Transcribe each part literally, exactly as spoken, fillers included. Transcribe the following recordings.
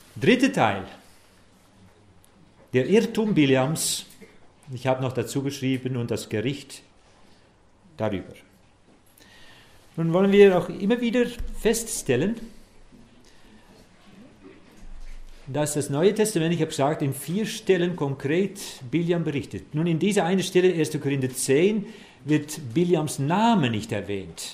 Dritter Teil. Der Irrtum Bileams. Ich habe noch dazu geschrieben und das Gericht darüber. Nun wollen wir auch immer wieder feststellen, dass das Neue Testament, ich habe gesagt, in vier Stellen konkret Bileam berichtet. Nun in dieser einen Stelle, erster Korinther zehn, wird Bileams Name nicht erwähnt.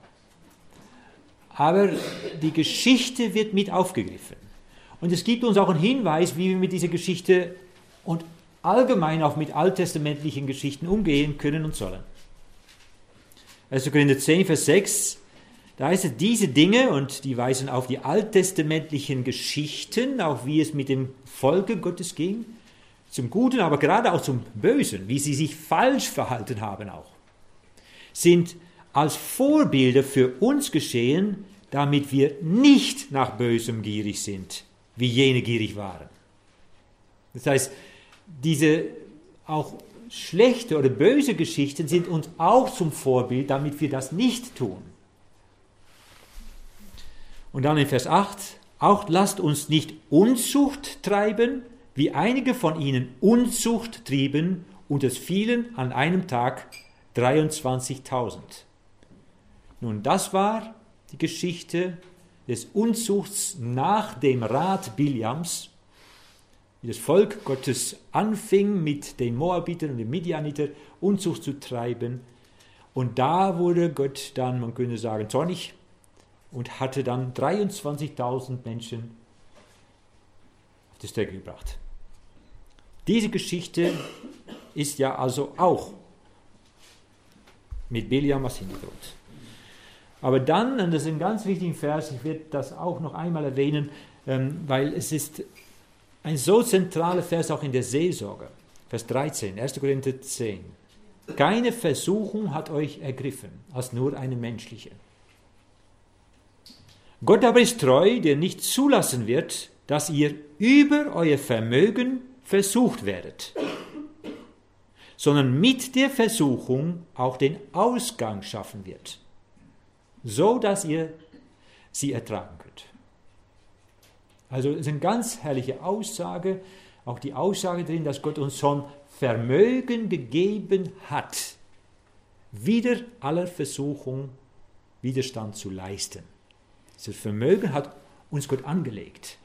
Aber die Geschichte wird mit aufgegriffen. Und es gibt uns auch einen Hinweis, wie wir mit dieser Geschichte und allgemein auch mit alttestamentlichen Geschichten umgehen können und sollen. erster Korinther zehn, Vers sechs, da heißt es, diese Dinge, und die weisen auf die alttestamentlichen Geschichten, auch wie es mit dem Volke Gottes ging, zum Guten, aber gerade auch zum Bösen, wie sie sich falsch verhalten haben auch, sind als Vorbilder für uns geschehen, damit wir nicht nach Bösem gierig sind, wie jene gierig waren. Das heißt, diese auch schlechte oder böse Geschichten sind uns auch zum Vorbild, damit wir das nicht tun. Und dann in Vers acht, auch lasst uns nicht Unzucht treiben, wie einige von ihnen Unzucht trieben, und es fielen an einem Tag dreiundzwanzigtausend. Nun, das war die Geschichte des Unzuchts nach dem Rat Bileams, wie das Volk Gottes anfing, mit den Moabitern und den Midianitern Unzucht zu treiben. Und da wurde Gott dann, man könnte sagen, zornig und hatte dann dreiundzwanzigtausend Menschen auf die Strecke gebracht. Diese Geschichte ist ja also auch mit Bileam was Hintergrund. Aber dann, und das ist ein ganz wichtiger Vers, ich werde das auch noch einmal erwähnen, ähm, weil es ist ein so zentraler Vers auch in der Seelsorge. Vers dreizehn, erster Korinther zehn. Keine Versuchung hat euch ergriffen, als nur eine menschliche. Gott aber ist treu, der nicht zulassen wird, dass ihr über euer Vermögen versucht werdet, sondern mit der Versuchung auch den Ausgang schaffen wird, so dass ihr sie ertragen könnt. Also es ist eine ganz herrliche Aussage, auch die Aussage drin, dass Gott uns schon Vermögen gegeben hat, wider aller Versuchung Widerstand zu leisten. Dieses Vermögen hat uns Gott angelegt.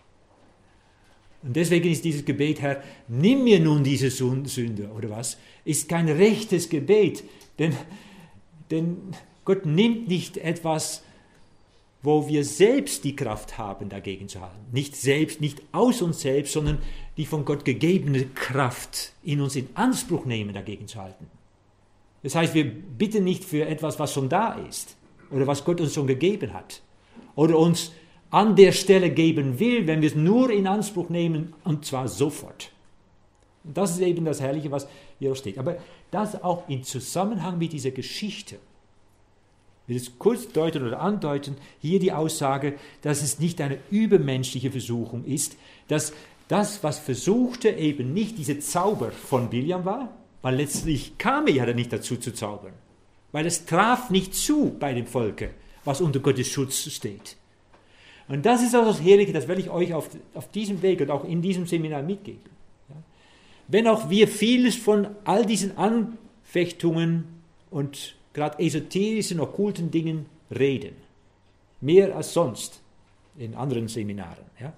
Und deswegen ist dieses Gebet, Herr, nimm mir nun diese Sünde, oder was, ist kein rechtes Gebet, denn, denn Gott nimmt nicht etwas, wo wir selbst die Kraft haben, dagegen zu halten. Nicht selbst, nicht aus uns selbst, sondern die von Gott gegebene Kraft in uns in Anspruch nehmen, dagegen zu halten. Das heißt, wir bitten nicht für etwas, was schon da ist oder was Gott uns schon gegeben hat oder uns an der Stelle geben will, wenn wir es nur in Anspruch nehmen, und zwar sofort. Und das ist eben das Herrliche, was hier auch steht. Aber das auch im Zusammenhang mit dieser Geschichte. Ich will es kurz deuten oder andeuten, hier die Aussage, dass es nicht eine übermenschliche Versuchung ist, dass das, was versuchte, eben nicht diese Zauber von Bileam war, weil letztlich kam er ja nicht dazu zu zaubern, weil es traf nicht zu bei dem Volke, was unter Gottes Schutz steht. Und das ist auch das Herrliche, das werde ich euch auf, auf diesem Weg und auch in diesem Seminar mitgeben. Ja? Wenn auch wir vieles von all diesen Anfechtungen und gerade esoterischen, okkulten Dingen reden, mehr als sonst in anderen Seminaren, ja?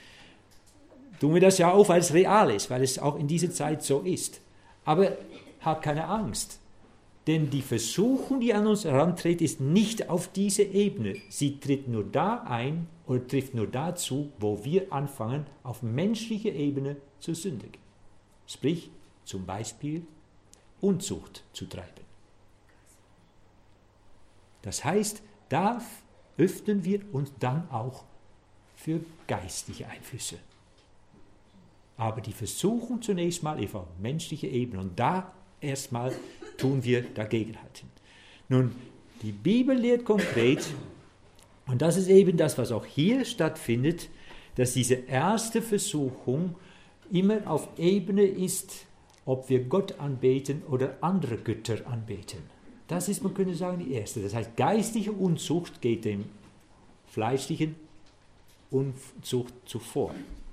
Tun wir das ja auch, weil es real ist, weil es auch in dieser Zeit so ist. Aber habt keine Angst. Denn die Versuchung, die an uns herantritt, ist nicht auf diese Ebene. Sie tritt nur da ein oder trifft nur dazu, wo wir anfangen, auf menschlicher Ebene zu sündigen. Sprich, zum Beispiel Unzucht zu treiben. Das heißt, da öffnen wir uns dann auch für geistliche Einflüsse. Aber die Versuchung zunächst mal auf menschlicher Ebene und da erstmal tun wir dagegenhalten. Nun, die Bibel lehrt konkret, und das ist eben das, was auch hier stattfindet, dass diese erste Versuchung immer auf Ebene ist, ob wir Gott anbeten oder andere Götter anbeten. Das ist, man könnte sagen, die erste. Das heißt, geistliche Unzucht geht dem fleischlichen Unzucht zuvor.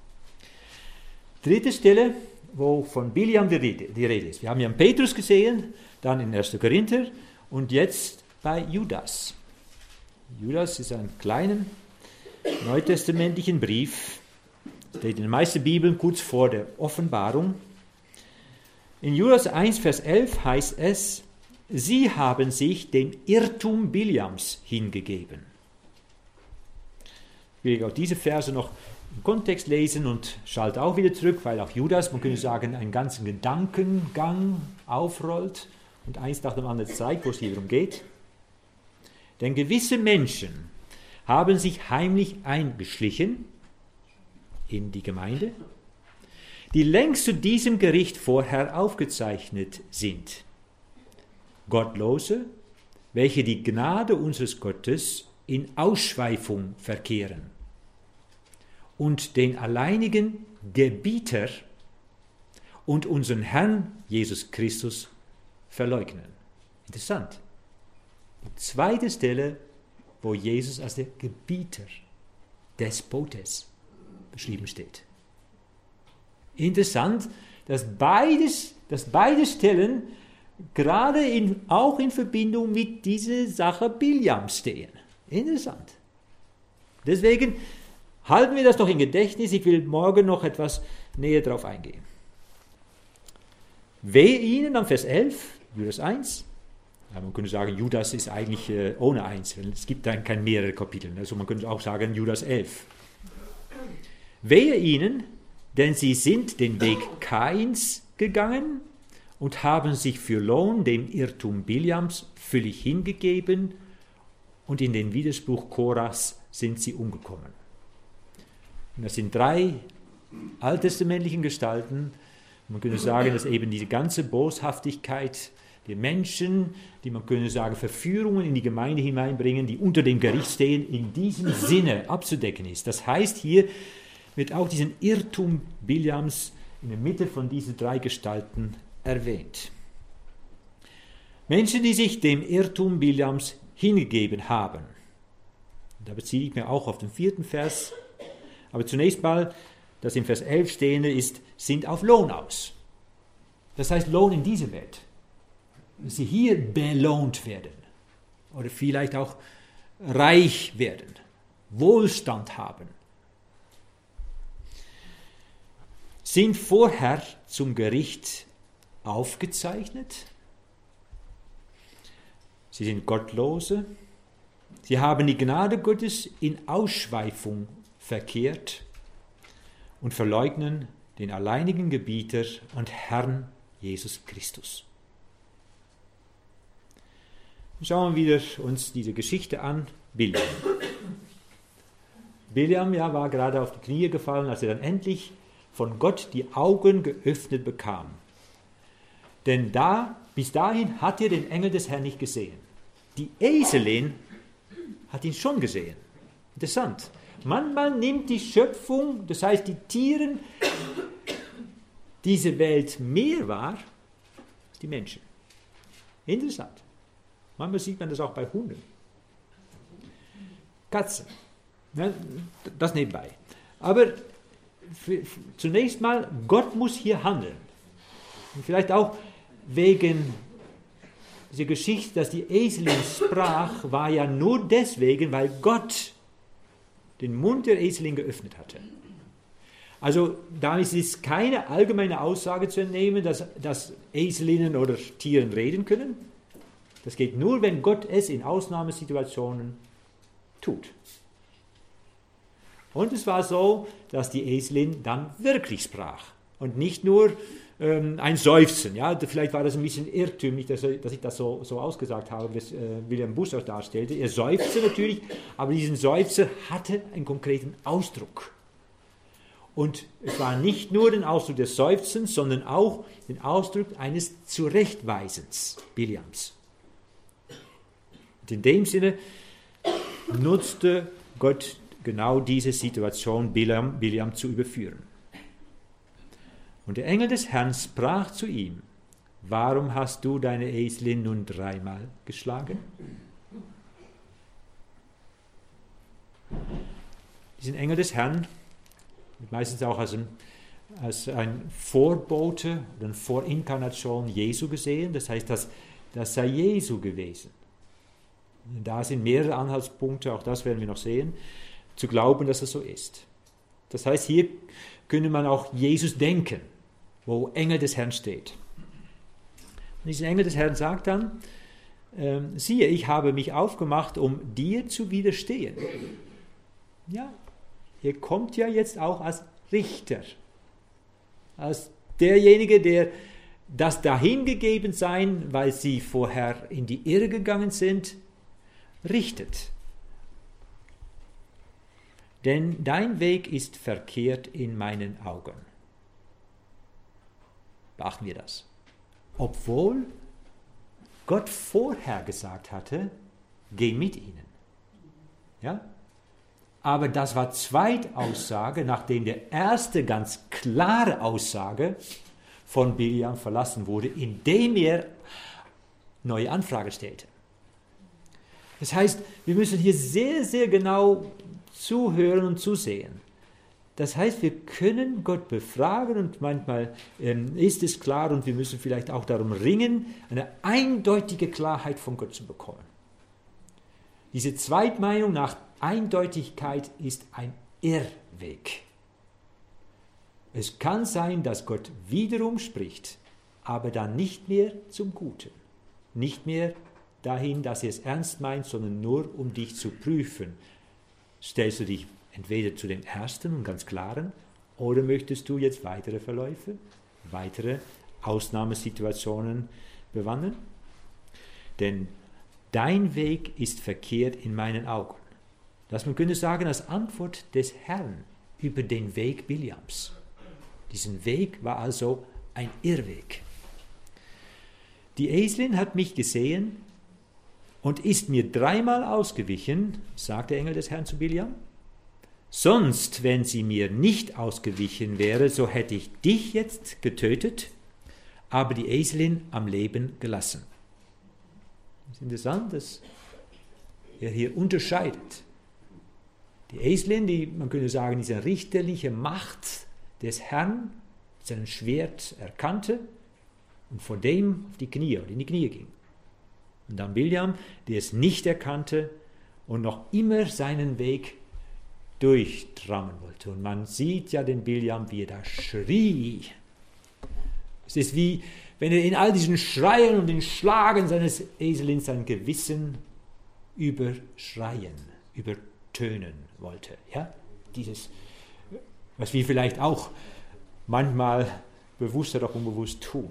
Dritte Stelle, wo von Biliam die Rede, die Rede ist. Wir haben ja Petrus gesehen, dann in erster Korinther und jetzt bei Judas. Judas ist ein kleiner neutestamentlichen Brief, steht in den meisten Bibeln kurz vor der Offenbarung. In Judas eins, Vers elf heißt es, sie haben sich dem Irrtum Biliams hingegeben. Ich will auch diese Verse noch im Kontext lesen und schalte auch wieder zurück, weil auch Judas, man könnte sagen, einen ganzen Gedankengang aufrollt und eins nach dem anderen zeigt, wo es hier darum geht. Denn gewisse Menschen haben sich heimlich eingeschlichen in die Gemeinde, die längst zu diesem Gericht vorher aufgezeichnet sind. Gottlose, welche die Gnade unseres Gottes in Ausschweifung verkehren und den alleinigen Gebieter und unseren Herrn Jesus Christus verleugnen. Interessant. Die zweite Stelle, wo Jesus als der Gebieter, Despotes, beschrieben steht. Interessant, dass, beides, dass beide Stellen gerade in, auch in Verbindung mit dieser Sache Biliam stehen. Interessant. Deswegen halten wir das noch im Gedächtnis. Ich will morgen noch etwas näher darauf eingehen. Wehe ihnen, am Vers elf, Judas eins. Ja, man könnte sagen, Judas ist eigentlich äh, ohne eins. Es gibt dann keine mehrere Kapitel. Also man könnte auch sagen, Judas elf. Wehe ihnen, denn sie sind den Weg Kains gegangen und haben sich für Lohn dem Irrtum Biliams völlig hingegeben und in den Widerspruch Korachs sind sie umgekommen. Und das sind drei alttestamentlichen Gestalten. Man könnte sagen, dass eben diese ganze Boshaftigkeit der Menschen, die man könnte sagen Verführungen in die Gemeinde hineinbringen, die unter dem Gericht stehen, in diesem Sinne abzudecken ist. Das heißt, hier wird auch diesen Irrtum Biliams in der Mitte von diesen drei Gestalten erwähnt. Menschen, die sich dem Irrtum Biliams hingegeben haben. Da beziehe ich mich auch auf den vierten Vers. Aber zunächst mal, das in Vers elf stehende ist, sind auf Lohn aus. Das heißt Lohn in dieser Welt. Dass sie hier belohnt werden. Oder vielleicht auch reich werden. Wohlstand haben. Sind vorher zum Gericht aufgezeichnet. Sie sind Gottlose. Sie haben die Gnade Gottes in Ausschweifung verkehrt und verleugnen den alleinigen Gebieter und Herrn Jesus Christus. Schauen wir wieder uns diese Geschichte an. Biliam. Biliam ja, war gerade auf die Knie gefallen, als er dann endlich von Gott die Augen geöffnet bekam. Denn da, bis dahin hat er den Engel des Herrn nicht gesehen. Die Eselin hat ihn schon gesehen. Interessant. Manchmal nimmt die Schöpfung, das heißt die Tiere, diese Welt mehr wahr als die Menschen. Interessant. Manchmal sieht man das auch bei Hunden. Katzen. Das nebenbei. Aber für, für, zunächst mal, Gott muss hier handeln. Und vielleicht auch wegen dieser Geschichte, dass die Eselin sprach, war ja nur deswegen, weil Gott den Mund der Eselin geöffnet hatte. Also damit ist keine allgemeine Aussage zu entnehmen, dass, dass Eselinnen oder Tieren reden können. Das geht nur, wenn Gott es in Ausnahmesituationen tut. Und es war so, dass die Eselin dann wirklich sprach und nicht nur ähm, ein Seufzen. Ja? Vielleicht war das ein bisschen irrtümlich, dass, dass ich das so, so ausgesagt habe, wie das äh, William Busch darstellte. Er seufzte natürlich, aber diesen Seufzer hatte einen konkreten Ausdruck. Und es war nicht nur den Ausdruck des Seufzens, sondern auch den Ausdruck eines Zurechtweisens Biliams. Und in dem Sinne nutzte Gott genau diese Situation, Biliam, Biliam zu überführen. Und der Engel des Herrn sprach zu ihm: Warum hast du deine Eselin nun dreimal geschlagen? Diesen Engel des Herrn wird meistens auch als ein als ein Vorbote, eine Vorinkarnation Jesu gesehen. Das heißt, das, das sei Jesu gewesen. Da sind mehrere Anhaltspunkte, auch das werden wir noch sehen, zu glauben, dass es so ist. Das heißt, hier könnte man auch Jesus denken, wo Engel des Herrn steht. Und dieser Engel des Herrn sagt dann, äh, siehe, ich habe mich aufgemacht, um dir zu widerstehen. Ja, ihr kommt ja jetzt auch als Richter, als derjenige, der das dahingegeben sein, weil sie vorher in die Irre gegangen sind, richtet. Denn dein Weg ist verkehrt in meinen Augen. Beachten wir das. Obwohl Gott vorher gesagt hatte, geh mit ihnen. Ja? Aber das war Zweitaussage, nachdem der erste ganz klare Aussage von Biljam verlassen wurde, indem er neue Anfrage stellte. Das heißt, wir müssen hier sehr, sehr genau zuhören und zusehen. Das heißt, wir können Gott befragen und manchmal ähm, ist es klar und wir müssen vielleicht auch darum ringen, eine eindeutige Klarheit von Gott zu bekommen. Diese Zweitmeinung nach Eindeutigkeit ist ein Irrweg. Es kann sein, dass Gott wiederum spricht, aber dann nicht mehr zum Guten. Nicht mehr dahin, dass er es ernst meint, sondern nur um dich zu prüfen. Stellst du dich entweder zu dem ersten und ganz klaren, oder möchtest du jetzt weitere Verläufe, weitere Ausnahmesituationen bewandern? Denn dein Weg ist verkehrt in meinen Augen. Das man könnte sagen als Antwort des Herrn über den Weg Biljams. Diesen Weg war also ein Irrweg. Die Eselin hat mich gesehen und ist mir dreimal ausgewichen, sagt der Engel des Herrn zu Biljam. Sonst, wenn sie mir nicht ausgewichen wäre, so hätte ich dich jetzt getötet, aber die Eselin am Leben gelassen. Es ist interessant, dass er hier unterscheidet. Die Eselin, die, man könnte sagen, diese richterliche Macht des Herrn, sein Schwert erkannte und vor dem auf die Knie oder in die Knie ging. Und dann Biljam, der es nicht erkannte und noch immer seinen Weg durchtrammen wollte. Und man sieht ja den Biljam, wie er da schrie. Es ist wie, wenn er in all diesen Schreien und den Schlagen seines Eselins sein Gewissen überschreien, übertönen wollte. Ja? Dieses, was wir vielleicht auch manchmal bewusst oder auch unbewusst tun.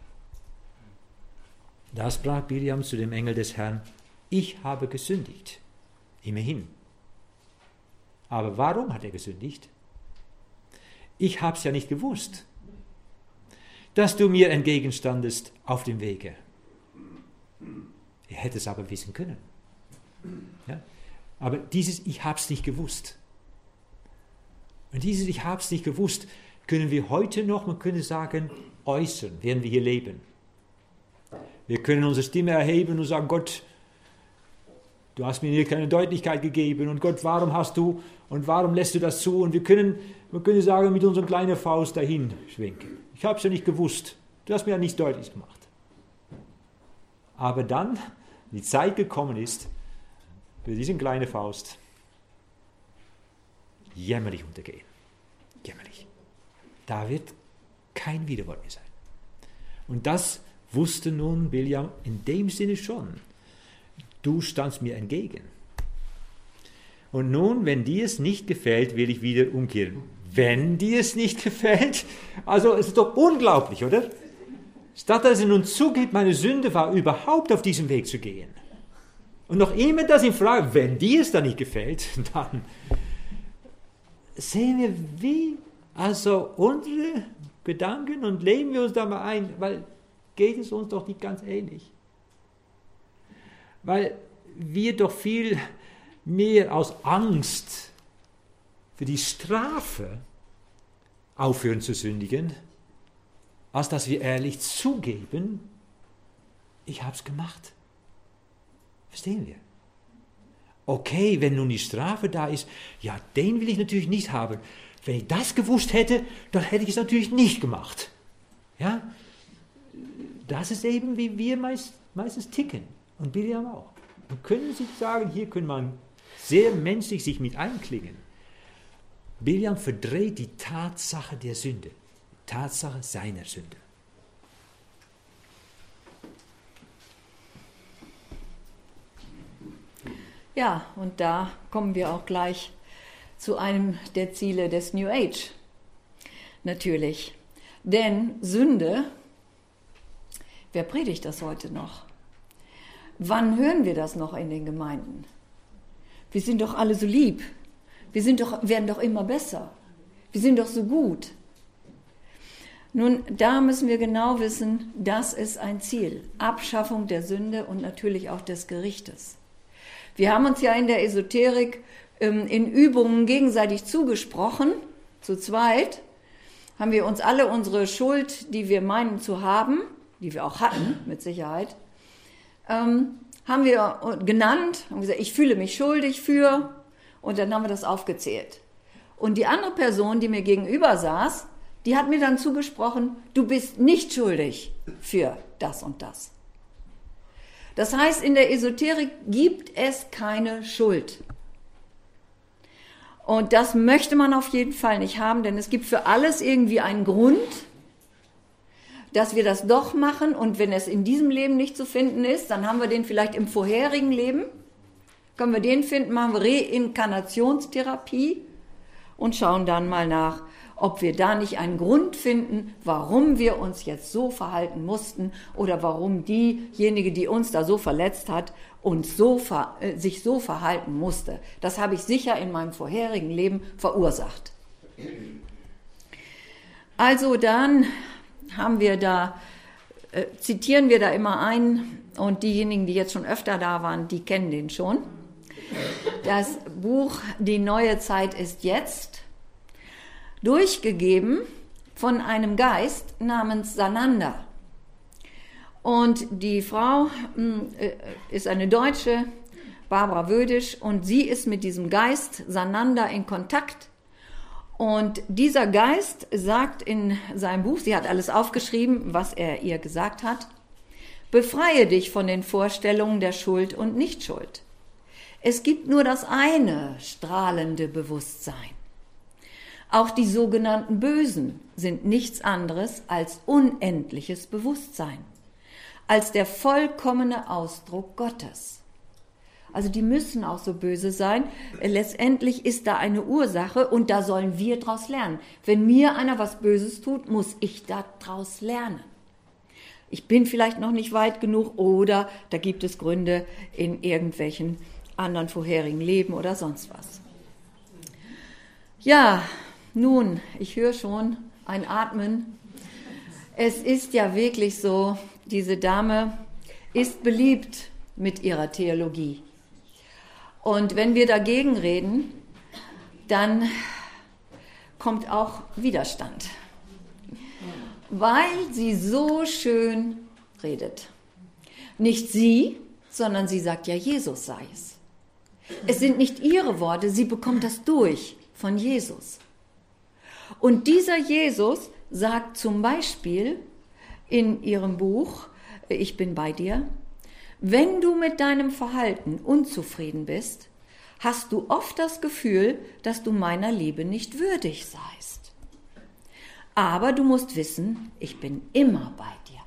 Da sprach Biljam zu dem Engel des Herrn, ich habe gesündigt. Immerhin. Aber warum hat er gesündigt? Ich habe es ja nicht gewusst, dass du mir entgegenstandest auf dem Wege. Er hätte es aber wissen können. Ja? Aber dieses Ich habe es nicht gewusst. Und dieses Ich habe es nicht gewusst, können wir heute noch, man könnte sagen, äußern, während wir hier leben. Wir können unsere Stimme erheben und sagen, Gott, du hast mir hier keine Deutlichkeit gegeben und Gott, warum hast du und warum lässt du das zu? Und wir können, wir können sagen, mit unserer kleinen Faust dahin schwenken. Ich habe es ja nicht gewusst. Du hast mir ja nicht deutlich gemacht. Aber dann, die Zeit gekommen ist, für diese kleine Faust jämmerlich untergehen. Jämmerlich. Da wird kein Widerwort mehr sein. Und das wusste nun Biljam in dem Sinne schon. Du standst mir entgegen. Und nun, wenn dir es nicht gefällt, will ich wieder umkehren. Wenn dir es nicht gefällt? Also es ist doch unglaublich, oder? Statt dass er nun zugibt, meine Sünde war, überhaupt auf diesem Weg zu gehen. Und noch immer das in Frage, wenn dir es dann nicht gefällt, dann sehen wir, wie also unsere Gedanken und leben wir uns da mal ein, weil geht es uns doch nicht ganz ähnlich. Weil wir doch viel mehr aus Angst für die Strafe aufhören zu sündigen, als dass wir ehrlich zugeben, ich habe es gemacht. Verstehen wir? Okay, wenn nun die Strafe da ist, ja, den will ich natürlich nicht haben. wenn ich das gewusst hätte, dann hätte ich es natürlich nicht gemacht. Ja? Das ist eben, wie wir meist, meistens ticken. Und Biliam auch. Man könnte sich sagen, hier kann man sehr menschlich sich mit einklingen. Biliam verdreht die Tatsache der Sünde, die Tatsache seiner Sünde. Ja, und da kommen wir auch gleich zu einem der Ziele des New Age. Natürlich. Denn Sünde, wer predigt das heute noch? Wann hören wir das noch in den Gemeinden? Wir sind doch alle so lieb. Wir sind doch, werden doch immer besser. Wir sind doch so gut. Nun, da müssen wir genau wissen, das ist ein Ziel. Abschaffung der Sünde und natürlich auch des Gerichtes. Wir haben uns ja in der Esoterik ähm, in Übungen gegenseitig zugesprochen, zu zweit, haben wir uns alle unsere Schuld, die wir meinen zu haben, die wir auch hatten, mit Sicherheit, ähm, haben wir genannt, haben gesagt, ich fühle mich schuldig für, und dann haben wir das aufgezählt. Und die andere Person, die mir gegenüber saß, die hat mir dann zugesprochen, du bist nicht schuldig für das und das. Das heißt, in der Esoterik gibt es keine Schuld. Und das möchte man auf jeden Fall nicht haben, denn es gibt für alles irgendwie einen Grund, dass wir das doch machen. Und wenn es in diesem Leben nicht zu finden ist, dann haben wir den vielleicht im vorherigen Leben. Können wir den finden, machen wir Reinkarnationstherapie und schauen dann mal nach, ob wir da nicht einen Grund finden, warum wir uns jetzt so verhalten mussten oder warum diejenige, die uns da so verletzt hat, uns so ver- äh, sich so verhalten musste. Das habe ich sicher in meinem vorherigen Leben verursacht. Also dann haben wir da, äh, zitieren wir da immer ein, und diejenigen, die jetzt schon öfter da waren, die kennen den schon. Das Buch Die neue Zeit ist jetzt, durchgegeben von einem Geist namens Sananda. Und die Frau äh, ist eine Deutsche, Barbara Wödisch, und sie ist mit diesem Geist Sananda in Kontakt. Und dieser Geist sagt in seinem Buch, sie hat alles aufgeschrieben, was er ihr gesagt hat, befreie dich von den Vorstellungen der Schuld und Nichtschuld. Es gibt nur das eine strahlende Bewusstsein. Auch die sogenannten Bösen sind nichts anderes als unendliches Bewusstsein, als der vollkommene Ausdruck Gottes. Also die müssen auch so böse sein. Letztendlich ist da eine Ursache und da sollen wir draus lernen. Wenn mir einer was Böses tut, muss ich daraus lernen. Ich bin vielleicht noch nicht weit genug oder da gibt es Gründe in irgendwelchen anderen vorherigen Leben oder sonst was. Ja, nun, ich höre schon ein Atmen. Es ist ja wirklich so, diese Dame ist beliebt mit ihrer Theologie. Und wenn wir dagegen reden, dann kommt auch Widerstand, weil sie so schön redet. Nicht sie, sondern sie sagt ja, Jesus sei es. Es sind nicht ihre Worte, sie bekommt das durch von Jesus. Und dieser Jesus sagt zum Beispiel in ihrem Buch, Ich bin bei dir, wenn du mit deinem Verhalten unzufrieden bist, hast du oft das Gefühl, dass du meiner Liebe nicht würdig seist. Aber du musst wissen, ich bin immer bei dir.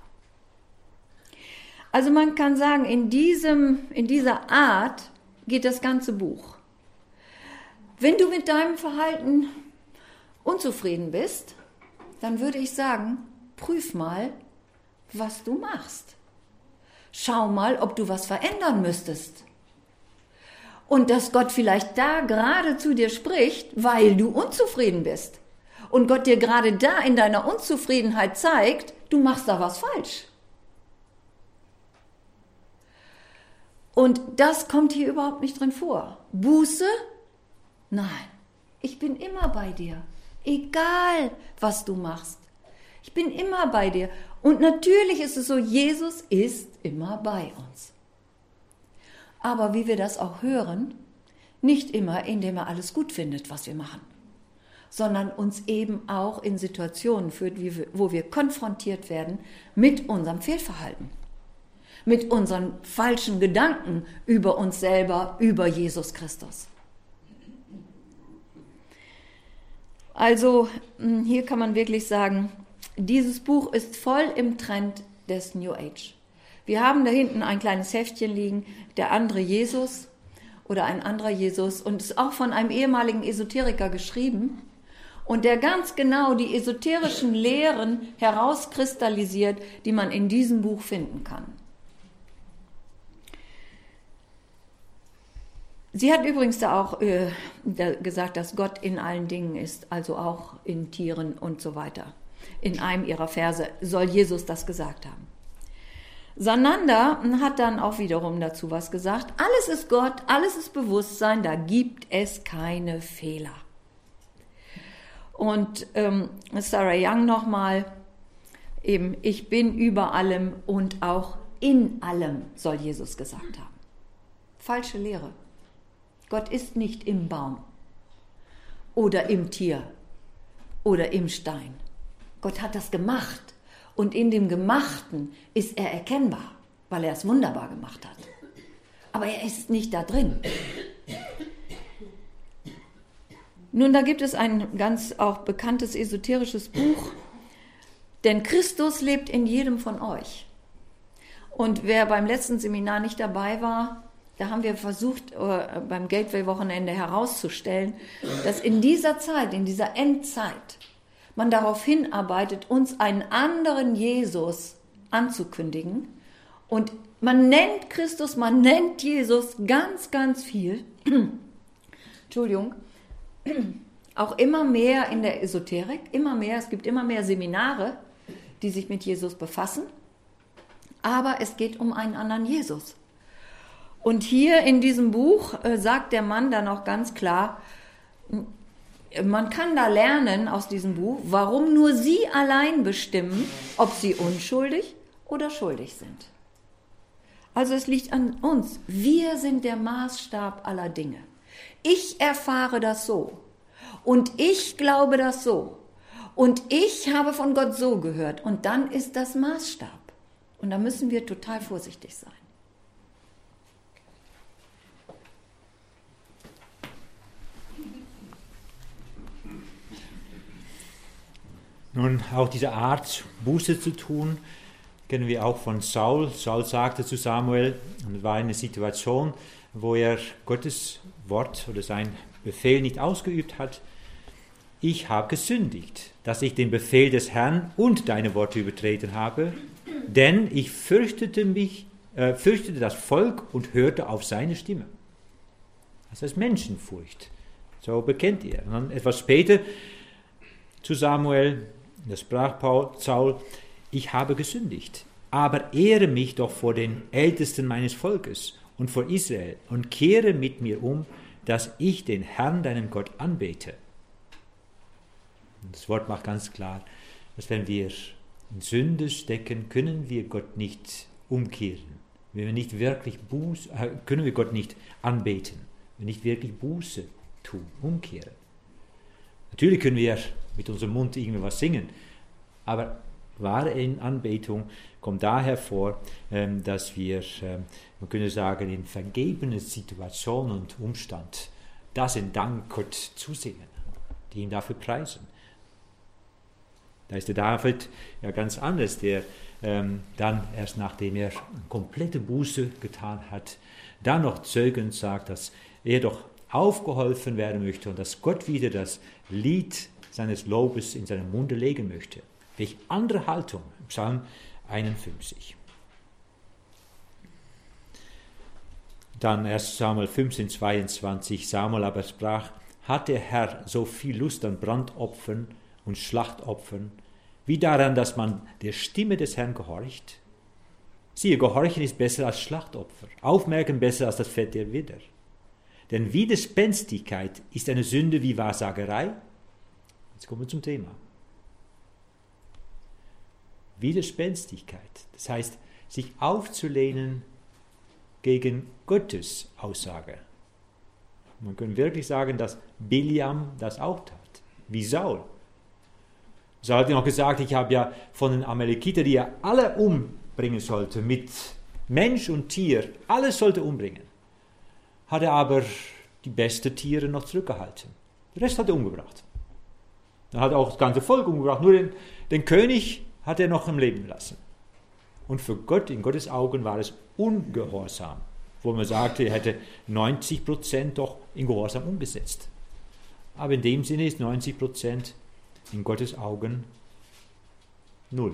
Also man kann sagen, in diesem, in dieser Art geht das ganze Buch. Wenn du mit deinem Verhalten unzufrieden bist, dann würde ich sagen, prüf mal, was du machst. Schau mal, ob du was verändern müsstest. Und dass Gott vielleicht da gerade zu dir spricht, weil du unzufrieden bist. Und Gott dir gerade da in deiner Unzufriedenheit zeigt, du machst da was falsch. Und das kommt hier überhaupt nicht drin vor. Buße? Nein, ich bin immer bei dir. Egal, was du machst. Ich bin immer bei dir. Und natürlich ist es so, Jesus ist immer bei uns. Aber wie wir das auch hören, nicht immer, indem er alles gut findet, was wir machen. sondern uns eben auch in Situationen führt, wo wir konfrontiert werden mit unserem Fehlverhalten, mit unseren falschen Gedanken über uns selber, über Jesus Christus. Also hier kann man wirklich sagen, dieses Buch ist voll im Trend des New Age. Wir haben da hinten ein kleines Heftchen liegen, der andere Jesus oder ein anderer Jesus, und ist auch von einem ehemaligen Esoteriker geschrieben und der ganz genau die esoterischen Lehren herauskristallisiert, die man in diesem Buch finden kann. Sie hat übrigens da auch äh, da gesagt, dass Gott in allen Dingen ist, also auch in Tieren und so weiter. In einem ihrer Verse soll Jesus das gesagt haben. Sananda hat dann auch wiederum dazu was gesagt. Alles ist Gott, alles ist Bewusstsein, da gibt es keine Fehler. Und ähm, Sarah Young nochmal, eben, ich bin über allem und auch in allem, soll Jesus gesagt haben. Falsche Lehre. Gott ist nicht im Baum oder im Tier oder im Stein. Gott hat das gemacht und in dem Gemachten ist er erkennbar, weil er es wunderbar gemacht hat. Aber er ist nicht da drin. Nun, da gibt es ein ganz auch bekanntes esoterisches Buch, denn Christus lebt in jedem von euch. Und wer beim letzten Seminar nicht dabei war, da haben wir versucht, äh, beim Gateway-Wochenende herauszustellen, dass in dieser Zeit, in dieser Endzeit, man darauf hinarbeitet, uns einen anderen Jesus anzukündigen. Und man nennt Christus, man nennt Jesus ganz, ganz viel. Entschuldigung. Auch immer mehr in der Esoterik, immer mehr, es gibt immer mehr Seminare, die sich mit Jesus befassen. Aber es geht um einen anderen Jesus. Und hier in diesem Buch äh, sagt der Mann dann auch ganz klar, man kann da lernen aus diesem Buch, warum nur Sie allein bestimmen, ob Sie unschuldig oder schuldig sind. Also es liegt an uns. Wir sind der Maßstab aller Dinge. Ich erfahre das so und ich glaube das so und ich habe von Gott so gehört und dann ist das Maßstab. Und da müssen wir total vorsichtig sein. Nun, auch diese Art, Buße zu tun, kennen wir auch von Saul. Saul sagte zu Samuel, und es war eine Situation, wo er Gottes Wort oder sein Befehl nicht ausgeübt hat. Ich habe gesündigt, dass ich den Befehl des Herrn und deine Worte übertreten habe, denn ich fürchtete mich, äh, fürchtete das Volk und hörte auf seine Stimme. Das heißt Menschenfurcht. So bekennt er. Und dann etwas später zu Samuel, da sprach Paul, Saul, ich habe gesündigt, aber ehre mich doch vor den Ältesten meines Volkes und vor Israel und kehre mit mir um, dass ich den Herrn, deinen Gott, anbete. Und das Wort macht ganz klar, dass wenn wir in Sünde stecken, können wir Gott nicht umkehren. Wenn wir nicht wirklich Buße, können wir Gott nicht anbeten, wenn wir nicht wirklich Buße tun, umkehren. Natürlich können wir mit unserem Mund irgendwie was singen, aber wahre Anbetung kommt daher vor, dass wir, man könnte sagen, in vergebenen Situationen und Umstand das in Dank Gott zusingen, die ihn dafür preisen. Da ist der David ja ganz anders, der ähm, dann erst nachdem er komplette Buße getan hat, dann noch zögernd sagt, dass er doch aufgeholfen werden möchte und dass Gott wieder das Lied seines Lobes in seinen Munde legen möchte. Welch andere Haltung, Psalm einundfünfzig. Dann erst Samuel fünfzehn, zweiundzwanzig, Samuel aber sprach, hat der Herr so viel Lust an Brandopfern und Schlachtopfern, wie daran, dass man der Stimme des Herrn gehorcht? Siehe, Gehorchen ist besser als Schlachtopfer, Aufmerken besser als das Fett der Widder. Denn Widerspenstigkeit ist eine Sünde wie Wahrsagerei. Jetzt kommen wir zum Thema. Widerspenstigkeit, das heißt, sich aufzulehnen gegen Gottes Aussage. Man kann wirklich sagen, dass Biliam das auch tat. wie Saul. Saul hat noch gesagt, ich habe ja von den Amalekiter, die er alle umbringen sollte, mit Mensch und Tier, alles sollte umbringen, hat er aber die besten Tiere noch zurückgehalten. Den Rest hat er umgebracht. Er hat auch das ganze Volk umgebracht, nur den, den König hat er noch im Leben gelassen. Und für Gott, in Gottes Augen war es ungehorsam, wo man sagte, er hätte neunzig Prozent doch in Gehorsam umgesetzt. Aber in dem Sinne ist neunzig Prozent in Gottes Augen null.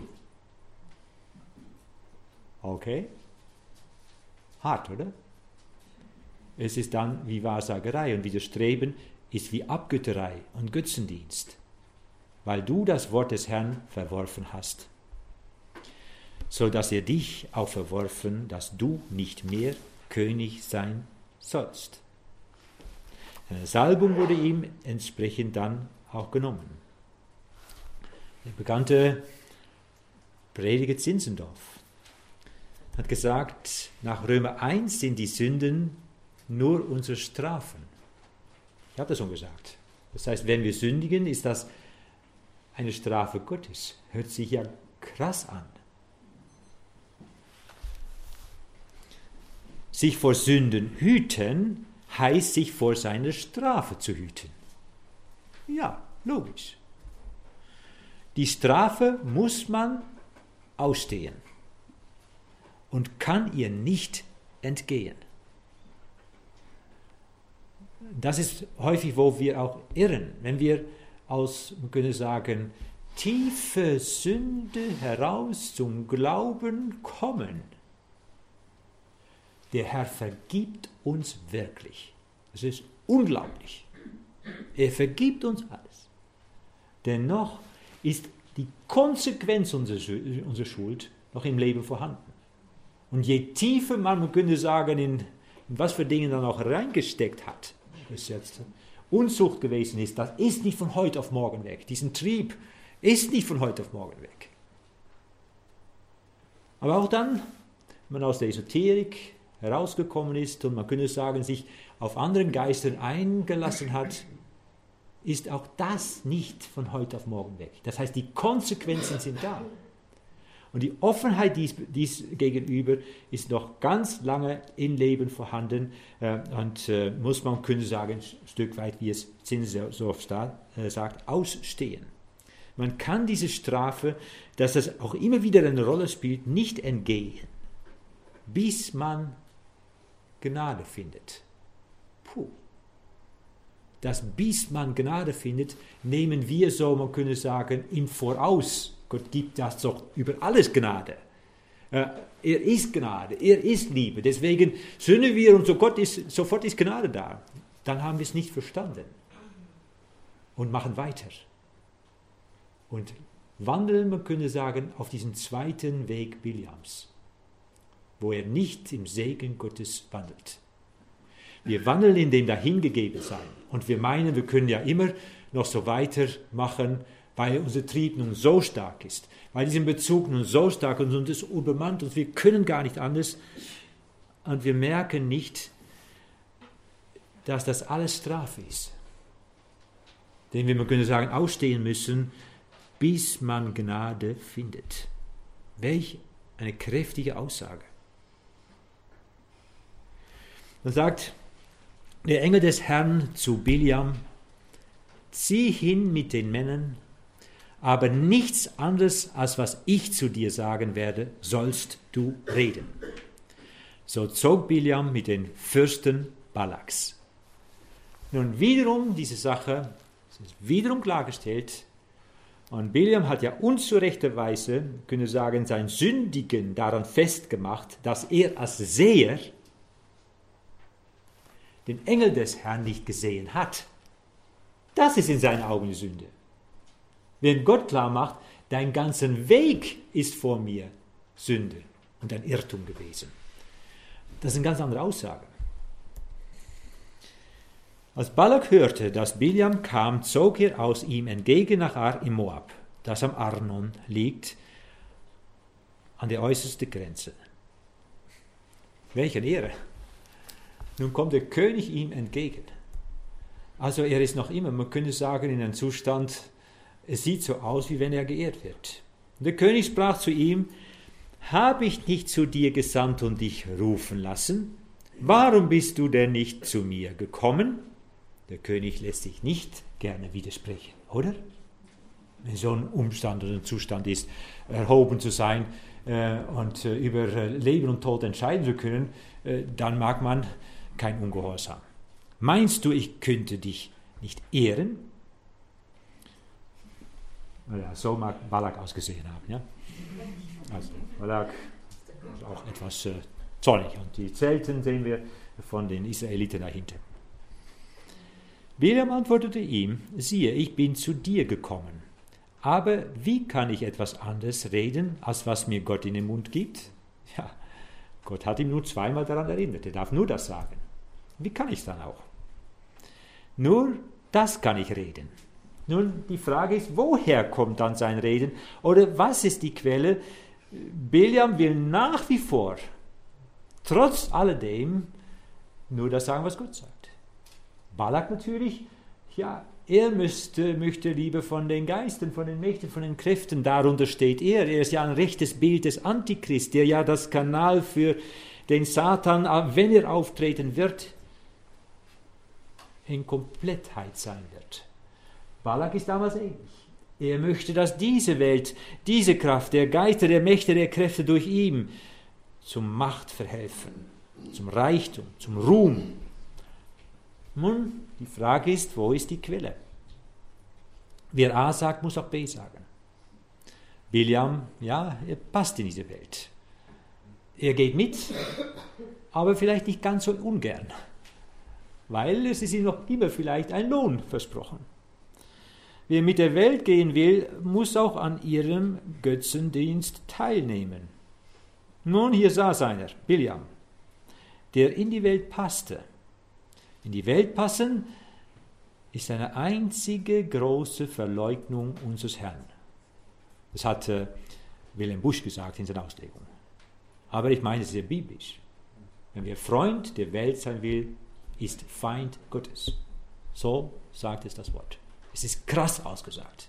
Okay? Hart, oder? Es ist dann wie Wahrsagerei und Widerstreben ist wie Abgötterei und Götzendienst, weil du das Wort des Herrn verworfen hast, so dass er dich auch verworfen, dass du nicht mehr König sein sollst. Eine Salbung wurde ihm entsprechend dann auch genommen. Der bekannte Prediger Zinzendorf hat gesagt, nach Römer eins sind die Sünden nur unsere Strafen. Ich habe das schon gesagt. Das heißt, wenn wir sündigen, ist das eine Strafe Gottes. Hört sich ja krass an. Sich vor Sünden hüten, heißt sich vor seiner Strafe zu hüten. Ja, logisch. Die Strafe muss man ausstehen und kann ihr nicht entgehen. Das ist häufig, wo wir auch irren, wenn wir aus, man könnte sagen, tiefe Sünde heraus zum Glauben kommen. Der Herr vergibt uns wirklich. Es ist unglaublich. Er vergibt uns alles. Dennoch ist die Konsequenz unserer Schuld noch im Leben vorhanden. Und je tiefer man, man könnte sagen, in, in was für Dinge dann auch reingesteckt hat, bis jetzt Unzucht gewesen ist, das ist nicht von heute auf morgen weg. Diesen Trieb ist nicht von heute auf morgen weg. Aber auch dann, wenn man aus der Esoterik herausgekommen ist und man könnte sagen, sich auf anderen Geistern eingelassen hat, ist auch das nicht von heute auf morgen weg. Das heißt, die Konsequenzen sind da. Und die Offenheit dies, dies gegenüber ist noch ganz lange im Leben vorhanden äh, und äh, muss man, könnte sagen, ein Stück weit, wie es Zinzendorf äh, sagt, ausstehen. Man kann diese Strafe, dass das auch immer wieder eine Rolle spielt, nicht entgehen, bis man Gnade findet. Puh. Das bis man Gnade findet, nehmen wir so, man könnte sagen, im Voraus. Gott gibt das doch über alles Gnade. Äh, er ist Gnade, er ist Liebe. Deswegen sünden wir und so Gott ist, sofort ist Gnade da. Dann haben wir es nicht verstanden und machen weiter. Und wandeln, man könnte sagen, auf diesen zweiten Weg Biljams, wo er nicht im Segen Gottes wandelt. Wir wandeln in dem Dahingegebensein und wir meinen, wir können ja immer noch so weitermachen, weil unser Trieb nun so stark ist, weil dieser Bezug nun so stark ist und es übermannt uns, wir können gar nicht anders und wir merken nicht, dass das alles Strafe ist, den wir, man könnte sagen, ausstehen müssen, bis man Gnade findet. Welch eine kräftige Aussage. Dann sagt der Engel des Herrn zu Biljam, zieh hin mit den Männern, aber nichts anderes, als was ich zu dir sagen werde, sollst du reden. So zog Biljam mit den Fürsten Balaks. Nun wiederum diese Sache, es ist wiederum klargestellt, und Biljam hat ja unzurechterweise, können sagen, sein Sündigen daran festgemacht, dass er als Seher den Engel des Herrn nicht gesehen hat. Das ist in seinen Augen die Sünde. Wenn Gott klar macht, dein ganzer Weg ist vor mir Sünde und ein Irrtum gewesen. Das ist eine ganz andere Aussage. Als Balak hörte, dass Biljam kam, zog er aus ihm entgegen nach Ar im Moab, das am Arnon liegt, an der äußersten Grenze. Welche Ehre! Nun kommt der König ihm entgegen. Also er ist noch immer, man könnte sagen, in einem Zustand, es sieht so aus, wie wenn er geehrt wird. Und der König sprach zu ihm: Habe ich nicht zu dir gesandt und dich rufen lassen? Warum bist du denn nicht zu mir gekommen? Der König lässt sich nicht gerne widersprechen, oder? Wenn so ein Umstand oder ein Zustand ist, erhoben zu sein äh, und äh, über Leben und Tod entscheiden zu können, äh, dann mag man kein Ungehorsam. Meinst du, ich könnte dich nicht ehren? Ja, so mag Balak ausgesehen haben. Ja? Also Balak ist auch etwas äh, zornig. Und die Zelten sehen wir von den Israeliten dahinter. Bileam antwortete ihm: Siehe, ich bin zu dir gekommen. Aber wie kann ich etwas anderes reden, als was mir Gott in den Mund gibt? Ja, Gott hat ihm nur zweimal daran erinnert. Er darf nur das sagen. Wie kann ich es dann auch? Nur das kann ich reden. Nun, die Frage ist, woher kommt dann sein Reden? Oder was ist die Quelle? Bileam will nach wie vor, trotz alledem, nur das sagen, was Gott sagt. Balak natürlich, ja, er müsste, möchte lieber von den Geistern, von den Mächten, von den Kräften, darunter steht er. Er ist ja ein rechtes Bild des Antichrist, der ja das Kanal für den Satan, wenn er auftreten wird, in Komplettheit sein wird. Balak ist damals ähnlich. Er möchte, dass diese Welt, diese Kraft der Geister, der Mächte, der Kräfte durch ihn zum Macht verhelfen, zum Reichtum, zum Ruhm. Nun, die Frage ist, wo ist die Quelle? Wer A sagt, muss auch B sagen. Bileam, ja, er passt in diese Welt. Er geht mit, aber vielleicht nicht ganz so ungern, weil es ist ihm noch immer vielleicht ein Lohn versprochen. Wer mit der Welt gehen will, muss auch an ihrem Götzendienst teilnehmen. Nun, hier saß einer, Bileam, der in die Welt passte. In die Welt passen ist eine einzige große Verleugnung unseres Herrn. Das hat äh, Wilhelm Busch gesagt in seiner Auslegung. Aber ich meine, es ist sehr biblisch. Wenn wer Freund der Welt sein will, ist Feind Gottes. So sagt es das Wort. Es ist krass ausgesagt.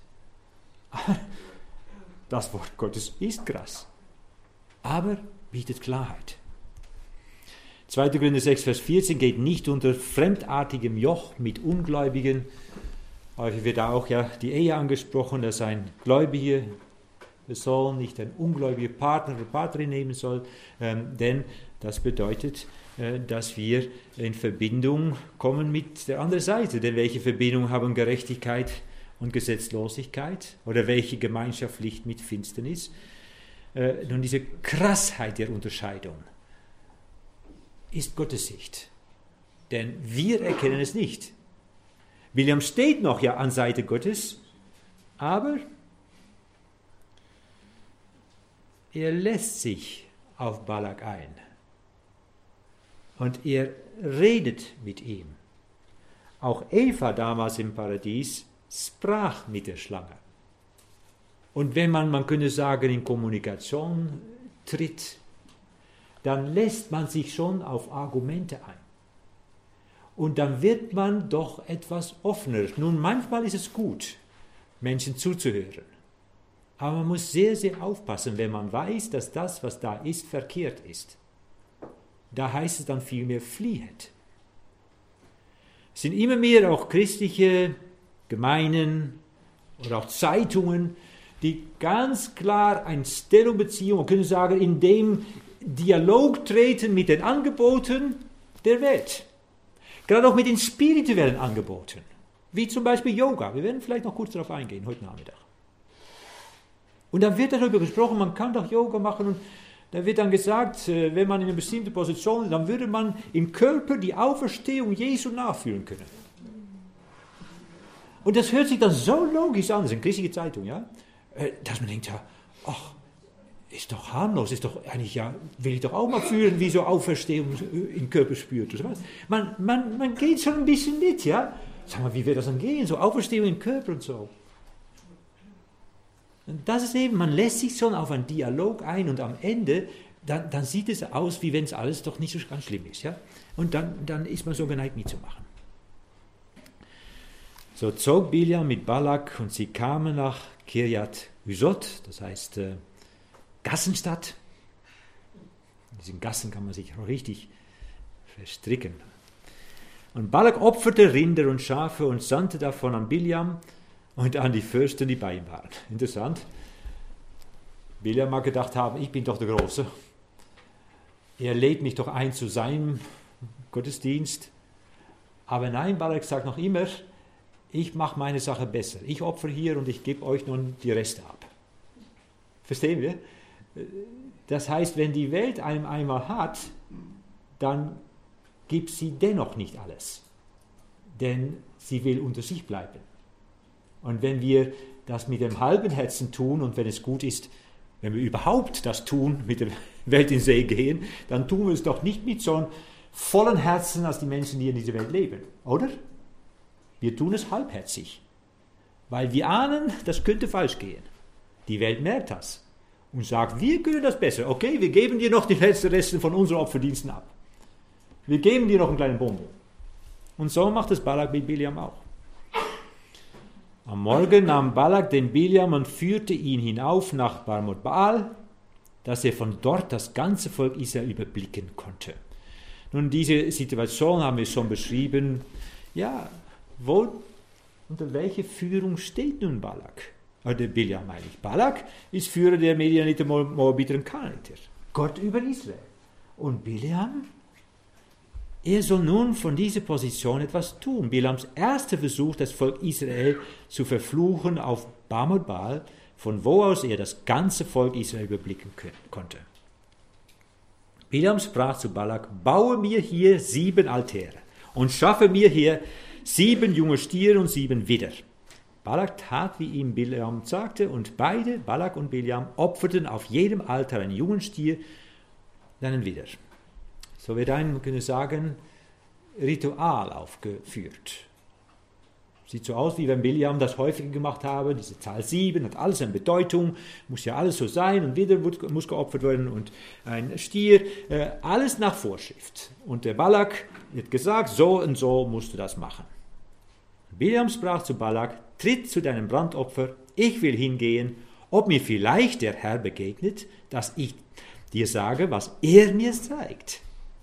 Das Wort Gottes ist krass, aber bietet Klarheit. zweiter Korinther sechs, Vers vierzehn geht nicht unter fremdartigem Joch mit Ungläubigen. Häufig wird auch ja die Ehe angesprochen, dass ein Gläubiger soll nicht ein ungläubiger Partner oder Partnerin nehmen soll, ähm, denn das bedeutet, äh, dass wir in Verbindung kommen mit der anderen Seite. Denn welche Verbindung haben Gerechtigkeit und Gesetzlosigkeit? Oder welche Gemeinschaft liegt mit Finsternis? Äh, nun, diese Krassheit der Unterscheidung ist Gottes Sicht. Denn wir erkennen es nicht. Bileam steht noch ja an Seite Gottes, aber er lässt sich auf Balak ein. Und er redet mit ihm. Auch Eva damals im Paradies sprach mit der Schlange. Und wenn man, man könnte sagen, in Kommunikation tritt, dann lässt man sich schon auf Argumente ein. Und dann wird man doch etwas offener. Nun, manchmal ist es gut, Menschen zuzuhören. Aber man muss sehr, sehr aufpassen, wenn man weiß, dass das, was da ist, verkehrt ist. Da heißt es dann vielmehr fliehet. Es sind immer mehr auch christliche Gemeinden oder auch Zeitungen, die ganz klar eine Stellung beziehen, man könnte sagen, in dem Dialog treten mit den Angeboten der Welt. Gerade auch mit den spirituellen Angeboten, wie zum Beispiel Yoga. Wir werden vielleicht noch kurz darauf eingehen, heute Nachmittag. Und dann wird darüber gesprochen, man kann doch Yoga machen und da wird dann gesagt, wenn man in einer bestimmten Position ist, dann würde man im Körper die Auferstehung Jesu nachfühlen können. Und das hört sich dann so logisch an, das ist eine christliche Zeitung, ja, dass man denkt, ja, ach, ist doch harmlos, ist doch eigentlich, ja, will ich doch auch mal fühlen, wie so Auferstehung im Körper spürt. Oder was. Man, man, man geht schon ein bisschen mit, ja. Sag mal, wie wird das dann gehen, so Auferstehung im Körper und so. Und das ist eben, man lässt sich schon auf einen Dialog ein und am Ende, dann, dann sieht es aus, wie wenn es alles doch nicht so ganz schlimm ist. Ja? Und dann, dann ist man so geneigt mitzumachen. So zog Biljam mit Balak und sie kamen nach Kirjat Huzot, das heißt äh, Gassenstadt. In diesen Gassen kann man sich auch richtig verstricken. Und Balak opferte Rinder und Schafe und sandte davon an Biljam und an die Fürsten, die bei ihm waren. Interessant. Biljam mag gedacht haben, ich bin doch der Große. Er lädt mich doch ein zu seinem Gottesdienst. Aber nein, Balak sagt noch immer, ich mache meine Sache besser. Ich opfere hier und ich gebe euch nun die Reste ab. Verstehen wir? Das heißt, wenn die Welt einem einmal hat, dann gibt sie dennoch nicht alles. Denn sie will unter sich bleiben. Und wenn wir das mit dem halben Herzen tun und wenn es gut ist, wenn wir überhaupt das tun, mit der Welt in See gehen, dann tun wir es doch nicht mit so einem vollen Herzen als die Menschen, die in dieser Welt leben, oder? Wir tun es halbherzig, weil wir ahnen, das könnte falsch gehen. Die Welt merkt das und sagt, wir können das besser. Okay, wir geben dir noch die letzten Reste von unseren Opferdiensten ab. Wir geben dir noch einen kleinen Bonbon. Und so macht es Balak mit Biljam auch. Am Morgen nahm Balak den Biljam und führte ihn hinauf nach Barmot Baal, dass er von dort das ganze Volk Israel überblicken konnte. Nun, diese Situation haben wir schon beschrieben. Ja, wo, unter welcher Führung steht nun Balak? Oder Biljam eigentlich. Balak ist Führer der Medianiter, Moabiter und Kanaaniter. Gott über Israel. Und Biljam? Er soll nun von dieser Position etwas tun. Biljams erster Versuch, das Volk Israel zu verfluchen auf Barmot Baal, von wo aus er das ganze Volk Israel überblicken konnte. Biljam sprach zu Balak, baue mir hier sieben Altäre und schaffe mir hier sieben junge Stiere und sieben Widder. Balak tat, wie ihm Biljam sagte, und beide, Balak und Biljam, opferten auf jedem Altar einen jungen Stier und einen Widder. So wird ein, man könnte sagen, Ritual aufgeführt. Sieht so aus, wie wenn Biljam das häufiger gemacht habe. Diese Zahl sieben hat alles eine Bedeutung, muss ja alles so sein und Widder muss geopfert werden und ein Stier, äh, alles nach Vorschrift. Und der Balak wird gesagt, so und so musst du das machen. Biljam sprach zu Balak, tritt zu deinem Brandopfer, ich will hingehen, ob mir vielleicht der Herr begegnet, dass ich dir sage, was er mir zeigt.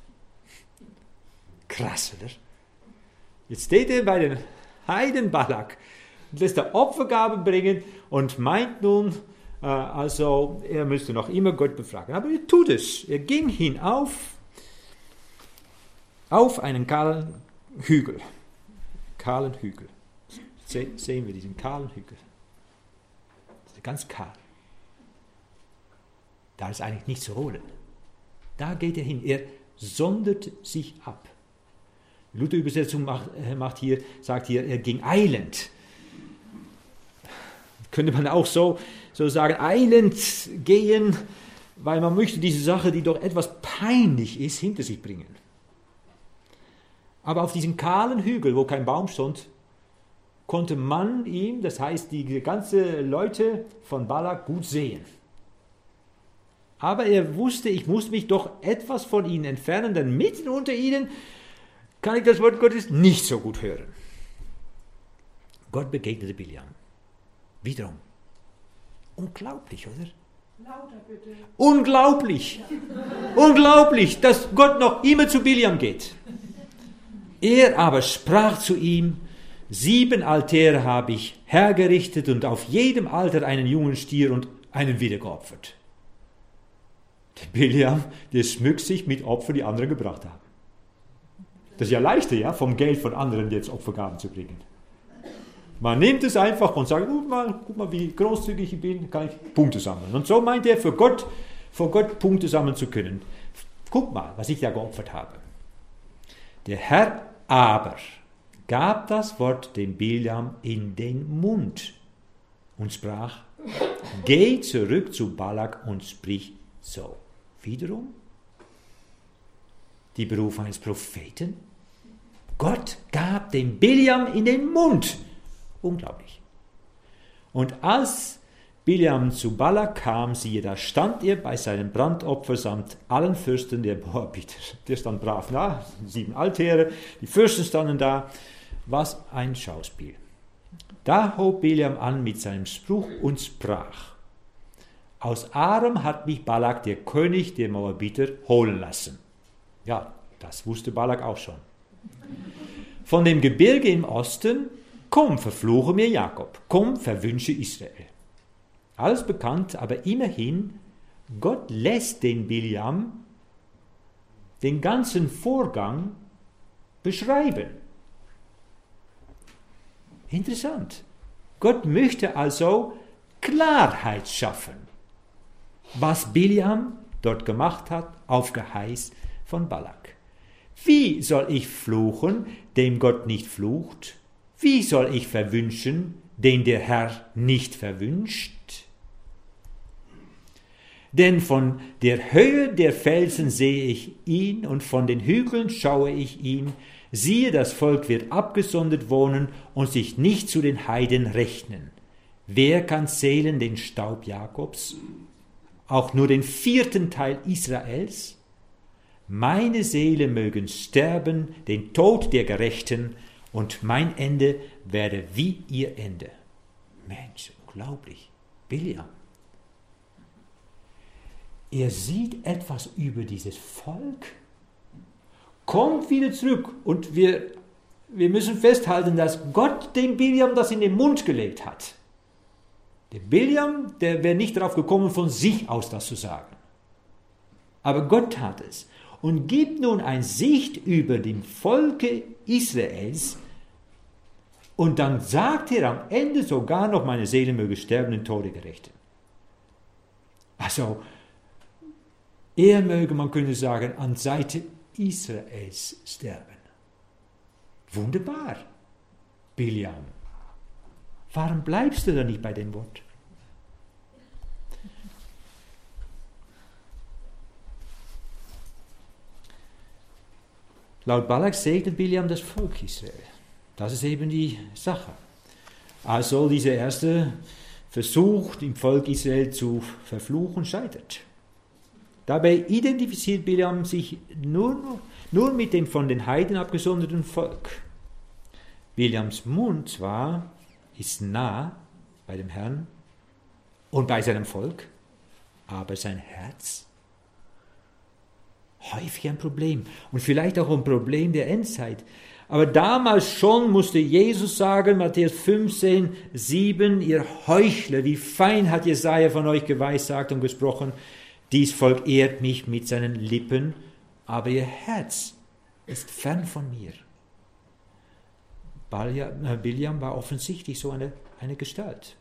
Krass, oder? Jetzt steht er bei den Heiden Balak und lässt er Opfergaben bringen und meint nun, äh, also er müsste noch immer Gott befragen. Aber er tut es. Er ging hinauf auf einen kahlen Hügel. Kahlen Hügel. Se- sehen wir diesen kahlen Hügel. Das ist ganz kahl. Da ist eigentlich nichts zu holen. Da geht er hin. Er sondert sich ab. Die Luther-Übersetzung macht, macht hier, sagt hier, er ging eilend. Könnte man auch so, so sagen, eilend gehen, weil man möchte diese Sache, die doch etwas peinlich ist, hinter sich bringen. Aber auf diesem kahlen Hügel, wo kein Baum stand, konnte man ihm, das heißt die ganzen Leute von Balak, gut sehen. Aber er wusste, ich muss mich doch etwas von ihnen entfernen, denn mitten unter ihnen kann ich das Wort Gottes nicht so gut hören. Gott begegnete Biljam. Wiederum. Unglaublich, oder? Lauter bitte. Unglaublich. Unglaublich, dass Gott noch immer zu Biljam geht. Er aber sprach zu ihm, sieben Altäre habe ich hergerichtet und auf jedem Altar einen jungen Stier und einen Widder geopfert. Der Biljam, der schmückt sich mit Opfern, die andere gebracht haben. Das ist ja leichter, ja, vom Geld von anderen jetzt Opfergaben zu kriegen. Man nimmt es einfach und sagt, guck mal, guck mal, wie großzügig ich bin, kann ich Punkte sammeln. Und so meint er, für Gott, vor Gott Punkte sammeln zu können. Guck mal, was ich da geopfert habe. Der Herr aber gab das Wort dem Biljam in den Mund und sprach, geh zurück zu Balak und sprich so. Wiederum die Berufung eines Propheten. Gott gab dem Biljam in den Mund. Unglaublich. Und als Biljam zu Balak kam, siehe, da stand er bei seinem Brandopfer samt allen Fürsten der Moabiter. Der stand brav da, sieben Altäre, die Fürsten standen da. Was ein Schauspiel. Da hob Bileam an mit seinem Spruch und sprach: Aus Aram hat mich Balak, der König der Moabiter, holen lassen. Ja, das wusste Balak auch schon. Von dem Gebirge im Osten, komm, verfluche mir Jakob, komm, verwünsche Israel. Alles bekannt, aber immerhin, Gott lässt den Bileam den ganzen Vorgang beschreiben. Interessant. Gott möchte also Klarheit schaffen, was Bileam dort gemacht hat, auf Geheiß von Balak. Wie soll ich fluchen, dem Gott nicht flucht? Wie soll ich verwünschen, den der Herr nicht verwünscht? Denn von der Höhe der Felsen sehe ich ihn und von den Hügeln schaue ich ihn. Siehe, das Volk wird abgesondert wohnen und sich nicht zu den Heiden rechnen. Wer kann zählen den Staub Jakobs? Auch nur den vierten Teil Israels? Meine Seele mögen sterben, den Tod der Gerechten, und mein Ende werde wie ihr Ende. Mensch, unglaublich. Bileam. Er sieht etwas über dieses Volk, kommt wieder zurück und wir, wir müssen festhalten, dass Gott dem Bileam das in den Mund gelegt hat. Der Bileam, der wäre nicht darauf gekommen, von sich aus das zu sagen. Aber Gott hat es und gibt nun eine Sicht über dem Volke Israels und dann sagt er am Ende sogar noch, meine Seele möge sterben, den Tode Gerechten. Also, er möge, man könnte sagen, an Seite Israels sterben. Wunderbar, Bileam. Warum bleibst du da nicht bei dem Wort? Laut Balak segnet Bileam das Volk Israel. Das ist eben die Sache. Also dieser erste Versuch, im Volk Israel zu verfluchen, scheitert. Dabei identifiziert Bileam sich nur, nur mit dem von den Heiden abgesonderten Volk. Bileams Mund zwar ist nah bei dem Herrn und bei seinem Volk, aber sein Herz häufig ein Problem und vielleicht auch ein Problem der Endzeit. Aber damals schon musste Jesus sagen, Matthäus fünfzehn, sieben, ihr Heuchler, wie fein hat Jesaja von euch geweissagt und gesprochen, dies Volk ehrt mich mit seinen Lippen, aber ihr Herz ist fern von mir. Bileam war offensichtlich so eine, eine Gestalt.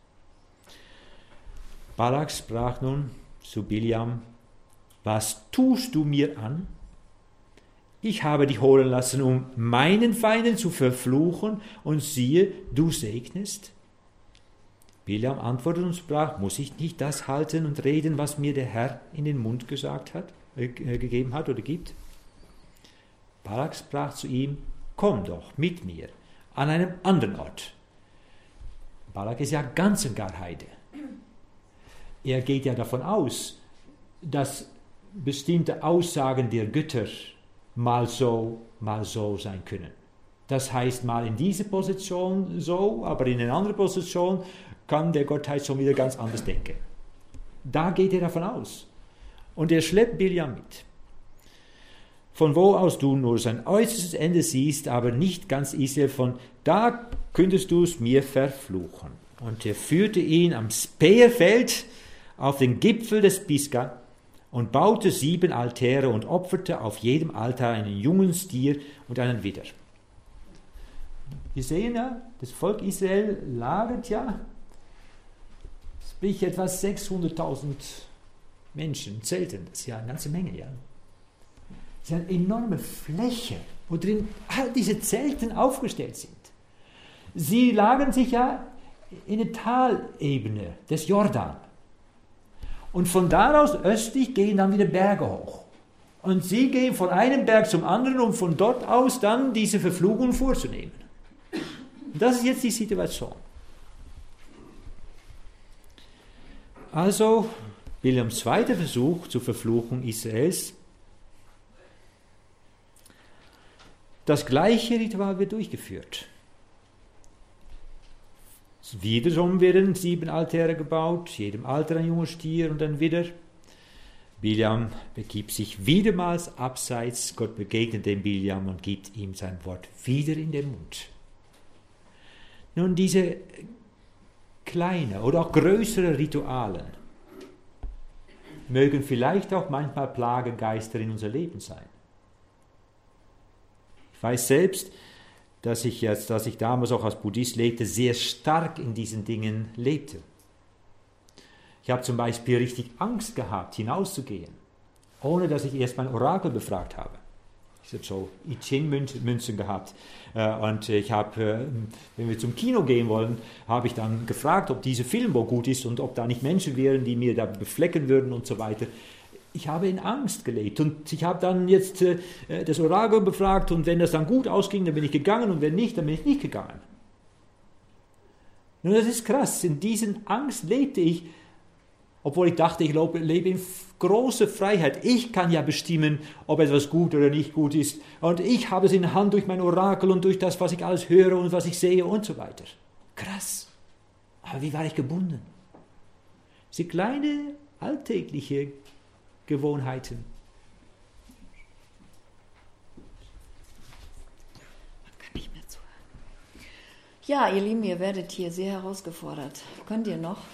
Balak sprach nun zu Bileam: Was tust du mir an? Ich habe dich holen lassen, um meinen Feinden zu verfluchen, und siehe, du segnest. Bileam antwortete und sprach: Muss ich nicht das halten und reden, was mir der Herr in den Mund gesagt hat, äh, gegeben hat oder gibt? Balak sprach zu ihm: Komm doch mit mir an einem anderen Ort. Balak ist ja ganz und gar Heide. Er geht ja davon aus, dass bestimmte Aussagen der Götter mal so, mal so sein können. Das heißt, mal in diese Position so, aber in eine andere Position kann der Gottheit schon wieder ganz anders denken. Da geht er davon aus. Und er schleppt Bileam mit. Von wo aus du nur sein äußerstes Ende siehst, aber nicht ganz Israel, von da könntest du es mir verfluchen. Und er führte ihn am Speerfeld auf den Gipfel des Pisgah und baute sieben Altäre und opferte auf jedem Altar einen jungen Stier und einen Widder. Wir sehen ja, das Volk Israel lagert ja, sprich etwa sechshunderttausend Menschen, Zelten, das ist ja eine ganze Menge, ja. Das ist eine enorme Fläche, wo drin all diese Zelten aufgestellt sind. Sie lagern sich ja in der Talebene des Jordan. Und von daraus östlich gehen dann wieder Berge hoch. Und sie gehen von einem Berg zum anderen, um von dort aus dann diese Verfluchung vorzunehmen. Und das ist jetzt die Situation. Also, Bileams zweiter Versuch zur Verfluchung Israels. Das gleiche Ritual wird durchgeführt. wiederum werden sieben Altäre gebaut, jedem Alter ein junger Stier und ein Widder. Biljam begibt sich wiedermals abseits, Gott begegnet dem Biljam und gibt ihm sein Wort wieder in den Mund. Nun, diese kleine oder auch größere Rituale mögen vielleicht auch manchmal Plagegeister in unser Leben sein. Ich weiß selbst, dass ich jetzt, dass ich damals auch als Buddhist lebte, sehr stark in diesen Dingen lebte. Ich habe zum Beispiel richtig Angst gehabt, hinauszugehen, ohne dass ich erst mein Orakel befragt habe. Ich habe so I Ching-Münzen gehabt. Und ich habe, wenn wir zum Kino gehen wollen, habe ich dann gefragt, ob dieser Film wohl gut ist und ob da nicht Menschen wären, die mir da beflecken würden und so weiter. Ich habe in Angst gelebt und ich habe dann jetzt das Orakel befragt und wenn das dann gut ausging, dann bin ich gegangen und wenn nicht, dann bin ich nicht gegangen. Nun, das ist krass. In diesen Angst lebte ich, obwohl ich dachte, ich lebe in großer Freiheit. Ich kann ja bestimmen, ob etwas gut oder nicht gut ist. Und ich habe es in der Hand durch mein Orakel und durch das, was ich alles höre und was ich sehe und so weiter. Krass. Aber wie war ich gebunden? Diese kleine, alltägliche Gewohnheiten. Kann ich mehr zuhören? Ja, ihr Lieben, ihr werdet hier sehr herausgefordert. Könnt ihr noch?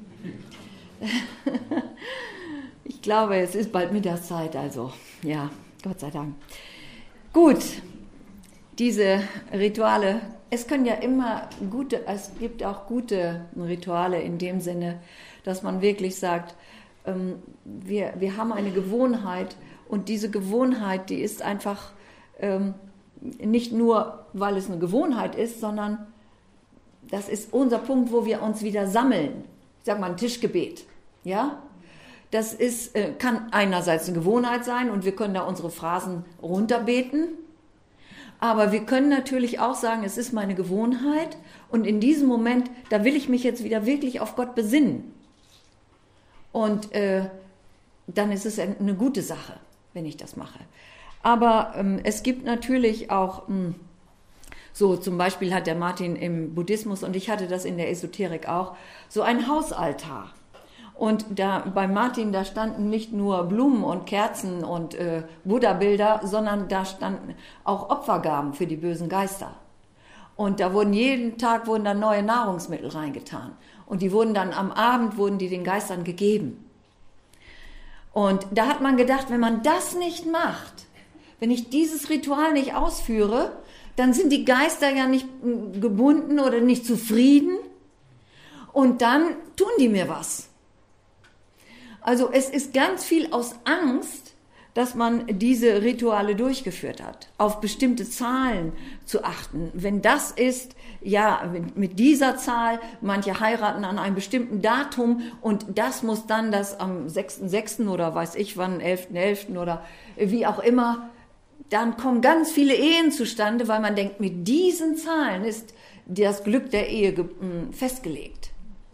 Ich glaube, es ist bald Mittagszeit, also ja, Gott sei Dank. Gut, diese Rituale, es können ja immer gute, es gibt auch gute Rituale in dem Sinne, dass man wirklich sagt, ähm, wir, wir haben eine Gewohnheit und diese Gewohnheit, die ist einfach ähm, nicht nur, weil es eine Gewohnheit ist, sondern das ist unser Punkt, wo wir uns wieder sammeln. Ich sage mal ein Tischgebet, ja? Das ist, kann einerseits eine Gewohnheit sein und wir können da unsere Phrasen runterbeten, aber wir können natürlich auch sagen, es ist meine Gewohnheit und in diesem Moment, da will ich mich jetzt wieder wirklich auf Gott besinnen. Und äh, dann ist es eine gute Sache, wenn ich das mache. Aber ähm, es gibt natürlich auch, mh, so zum Beispiel hat der Martin im Buddhismus und ich hatte das in der Esoterik auch, so ein Hausaltar. Und da bei Martin, da standen nicht nur Blumen und Kerzen und äh, Buddha-Bilder, sondern da standen auch Opfergaben für die bösen Geister. Und da wurden jeden Tag wurden dann neue Nahrungsmittel reingetan. Und die wurden dann am Abend, wurden die den Geistern gegeben. Und da hat man gedacht, wenn man das nicht macht, wenn ich dieses Ritual nicht ausführe, dann sind die Geister ja nicht gebunden oder nicht zufrieden. Und dann tun die mir was. Also es ist ganz viel aus Angst, dass man diese Rituale durchgeführt hat, auf bestimmte Zahlen zu achten. Wenn das ist, ja, mit dieser Zahl, manche heiraten an einem bestimmten Datum und das muss dann das am sechsten sechsten oder weiß ich wann, elften elften oder wie auch immer, dann kommen ganz viele Ehen zustande, weil man denkt, mit diesen Zahlen ist das Glück der Ehe festgelegt.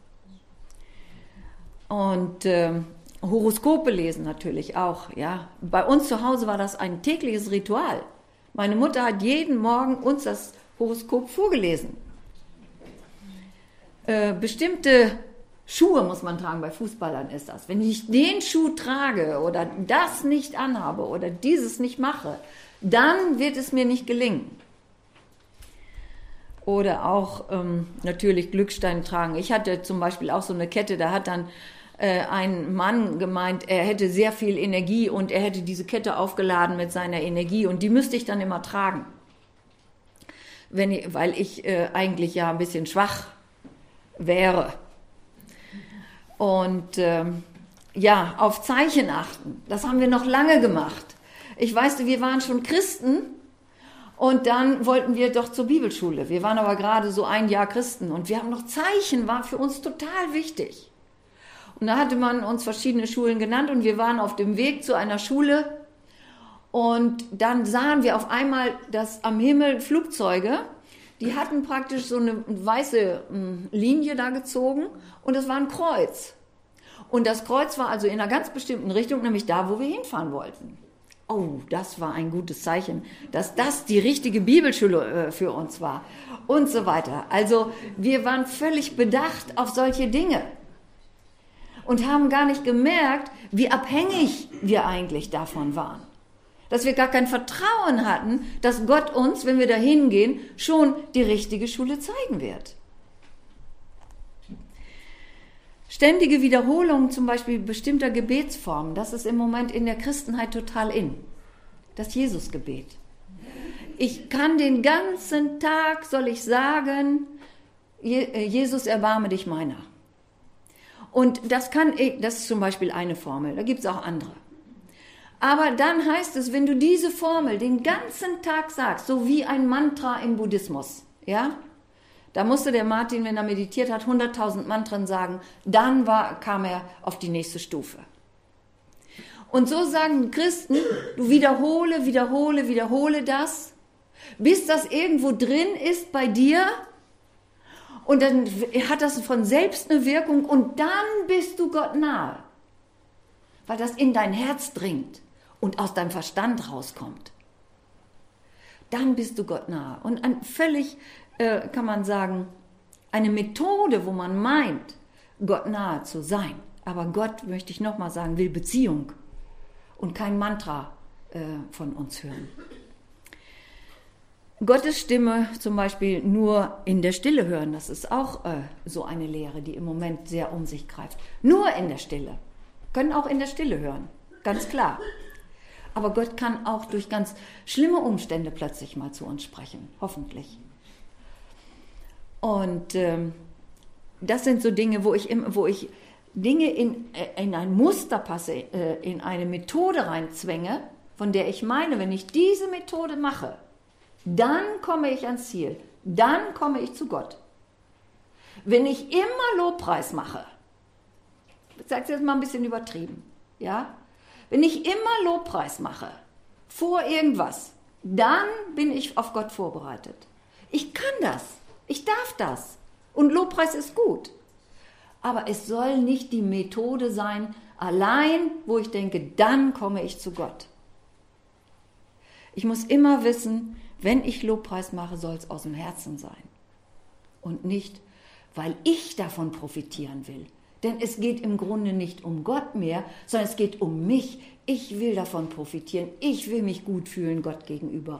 Und äh, Horoskope lesen natürlich auch, ja. Bei uns zu Hause war das ein tägliches Ritual. Meine Mutter hat jeden Morgen uns das Horoskop vorgelesen. Äh, bestimmte Schuhe muss man tragen, bei Fußballern ist das. Wenn ich den Schuh trage oder das nicht anhabe oder dieses nicht mache, dann wird es mir nicht gelingen. Oder auch ähm, natürlich Glücksteine tragen. Ich hatte zum Beispiel auch so eine Kette, da hat dann ein Mann gemeint, er hätte sehr viel Energie und er hätte diese Kette aufgeladen mit seiner Energie und die müsste ich dann immer tragen, wenn ich, weil ich äh, eigentlich ja ein bisschen schwach wäre. Und äh, ja, auf Zeichen achten, das haben wir noch lange gemacht. Ich weiß, wir waren schon Christen und dann wollten wir doch zur Bibelschule. Wir waren aber gerade so ein Jahr Christen und wir haben noch Zeichen, war für uns total wichtig. Und da hatte man uns verschiedene Schulen genannt und wir waren auf dem Weg zu einer Schule und dann sahen wir auf einmal, dass am Himmel Flugzeuge, die hatten praktisch so eine weiße Linie da gezogen und es war ein Kreuz. Und das Kreuz war also in einer ganz bestimmten Richtung, nämlich da, wo wir hinfahren wollten. Oh, das war ein gutes Zeichen, dass das die richtige Bibelschule äh, für uns war und so weiter. Also wir waren völlig bedacht auf solche Dinge und haben gar nicht gemerkt, wie abhängig wir eigentlich davon waren. Dass wir gar kein Vertrauen hatten, dass Gott uns, wenn wir da hingehen, schon die richtige Schule zeigen wird. Ständige Wiederholung zum Beispiel bestimmter Gebetsformen, das ist im Moment in der Christenheit total in. Das Jesusgebet. Ich kann den ganzen Tag, soll ich sagen, Jesus, erbarme dich meiner. Und das kann ich, das ist zum Beispiel eine Formel, da gibt es auch andere. Aber dann heißt es, wenn du diese Formel den ganzen Tag sagst, so wie ein Mantra im Buddhismus, ja, da musste der Martin, wenn er meditiert hat, hunderttausend Mantren sagen, dann war, kam er auf die nächste Stufe. Und so sagen Christen, du wiederhole, wiederhole, wiederhole das, bis das irgendwo drin ist bei dir und dann hat das von selbst eine Wirkung und dann bist du Gott nahe, weil das in dein Herz dringt und aus deinem Verstand rauskommt. Dann bist du Gott nahe. Und ein völlig, äh, kann man sagen, eine Methode, wo man meint, Gott nahe zu sein. Aber Gott, möchte ich nochmal sagen, will Beziehung und kein Mantra äh, von uns hören. Gottes Stimme zum Beispiel nur in der Stille hören, das ist auch äh, so eine Lehre, die im Moment sehr um sich greift. Nur in der Stille. Können auch in der Stille hören, ganz klar. Aber Gott kann auch durch ganz schlimme Umstände plötzlich mal zu uns sprechen, hoffentlich. Und ähm, das sind so Dinge, wo ich, im, wo ich Dinge in, in ein Muster passe, äh, in eine Methode reinzwänge, von der ich meine, wenn ich diese Methode mache, dann komme ich ans Ziel, dann komme ich zu Gott. Wenn ich immer Lobpreis mache, ich sage es jetzt mal ein bisschen übertrieben, ja, wenn ich immer Lobpreis mache, vor irgendwas, dann bin ich auf Gott vorbereitet. Ich kann das, ich darf das und Lobpreis ist gut. Aber es soll nicht die Methode sein, allein, wo ich denke, dann komme ich zu Gott. Ich muss immer wissen, wenn ich Lobpreis mache, soll es aus dem Herzen sein. Und nicht, weil ich davon profitieren will. Denn es geht im Grunde nicht um Gott mehr, sondern es geht um mich. Ich will davon profitieren. Ich will mich gut fühlen Gott gegenüber.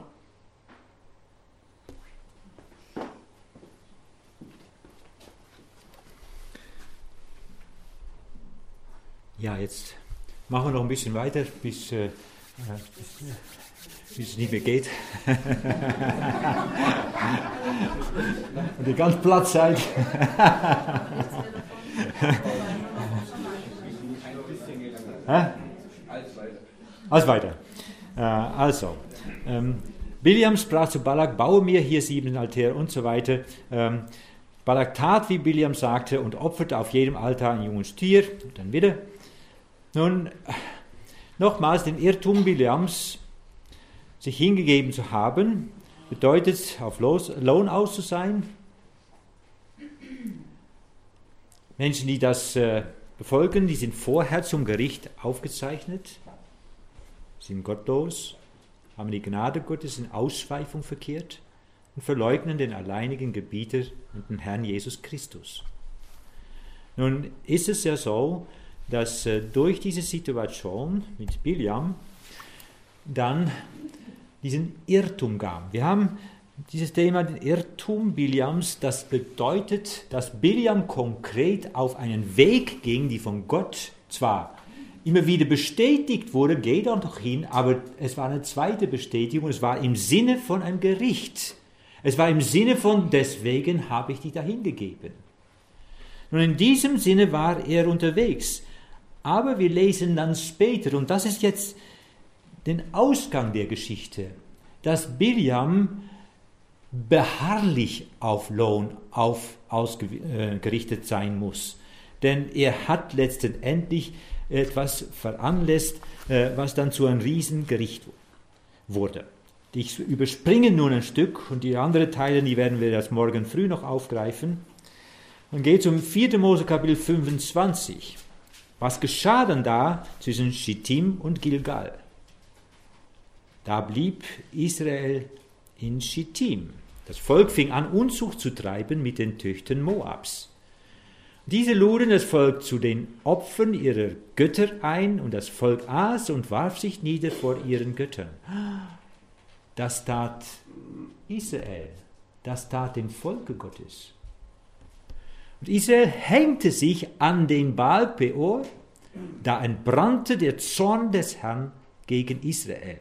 Ja, jetzt machen wir noch ein bisschen weiter, bis, äh, bis es nicht mehr geht. Und ihr ganz platt seid. Alles weiter. Äh, also, ähm, Biljam sprach zu Balak, baue mir hier sieben Altäre und so weiter. Ähm, Balak tat, wie Biljam sagte, und opferte auf jedem Altar ein junges Tier. Und dann wieder. Nun, nochmals, den Irrtum Biljams, sich hingegeben zu haben, bedeutet, auf Lohn aus zu sein. Menschen, die das äh, befolgen, die sind vorher zum Gericht aufgezeichnet, sind gottlos, haben die Gnade Gottes in Ausschweifung verkehrt und verleugnen den alleinigen Gebieter und den Herrn Jesus Christus. Nun ist es ja so, dass äh, durch diese Situation mit Biljam dann diesen Irrtum gab. Wir haben dieses Thema, den Irrtum Biljams, das bedeutet, dass Biljam konkret auf einen Weg ging, die von Gott zwar immer wieder bestätigt wurde, geh doch doch hin, aber es war eine zweite Bestätigung, es war im Sinne von einem Gericht. Es war im Sinne von, deswegen habe ich dich dahin gegeben. Und in diesem Sinne war er unterwegs. Aber wir lesen dann später, und das ist jetzt den Ausgang der Geschichte, dass Biljam beharrlich auf Lohn auf, ausgerichtet sein muss. Denn er hat letztendlich etwas veranlasst, was dann zu einem Riesengericht wurde. Ich überspringe nun ein Stück und die anderen Teile, die werden wir das morgen früh noch aufgreifen. Und geht zum vierten Mose Kapitel fünfundzwanzig. Was geschah dann da zwischen Schittim und Gilgal? Da blieb Israel in Schittim. Das Volk fing an, Unzucht zu treiben mit den Töchtern Moabs. Diese luden das Volk zu den Opfern ihrer Götter ein, und das Volk aß und warf sich nieder vor ihren Göttern. Das tat Israel, das tat dem Volke Gottes. Und Israel hängte sich an den Baal Peor, da entbrannte der Zorn des Herrn gegen Israel.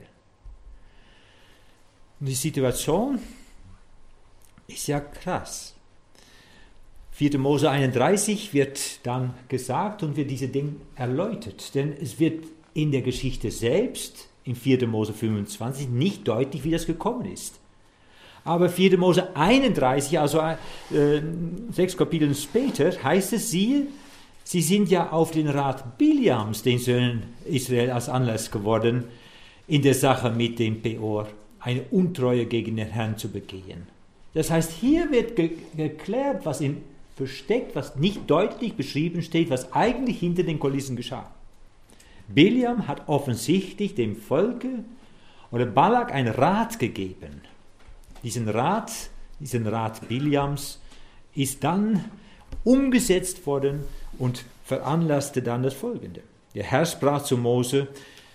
Und die Situation ist ja krass. vierter Mose einunddreißig wird dann gesagt und wird diese Dinge erläutert. Denn es wird in der Geschichte selbst, in vierter Mose fünfundzwanzig, nicht deutlich, wie das gekommen ist. Aber vierter Mose einunddreißig, also äh, sechs Kapitel später, heißt es, siehe, sie sind ja auf den Rat Biliams, den Söhnen Israel, als Anlass geworden, in der Sache mit dem Peor eine Untreue gegen den Herrn zu begehen. Das heißt, hier wird ge- geklärt, was in versteckt, was nicht deutlich beschrieben steht, was eigentlich hinter den Kulissen geschah. Biliam hat offensichtlich dem Volke oder Balak einen Rat gegeben. Diesen Rat, diesen Rat Biliams ist dann umgesetzt worden und veranlasste dann das Folgende. Der Herr sprach zu Mose: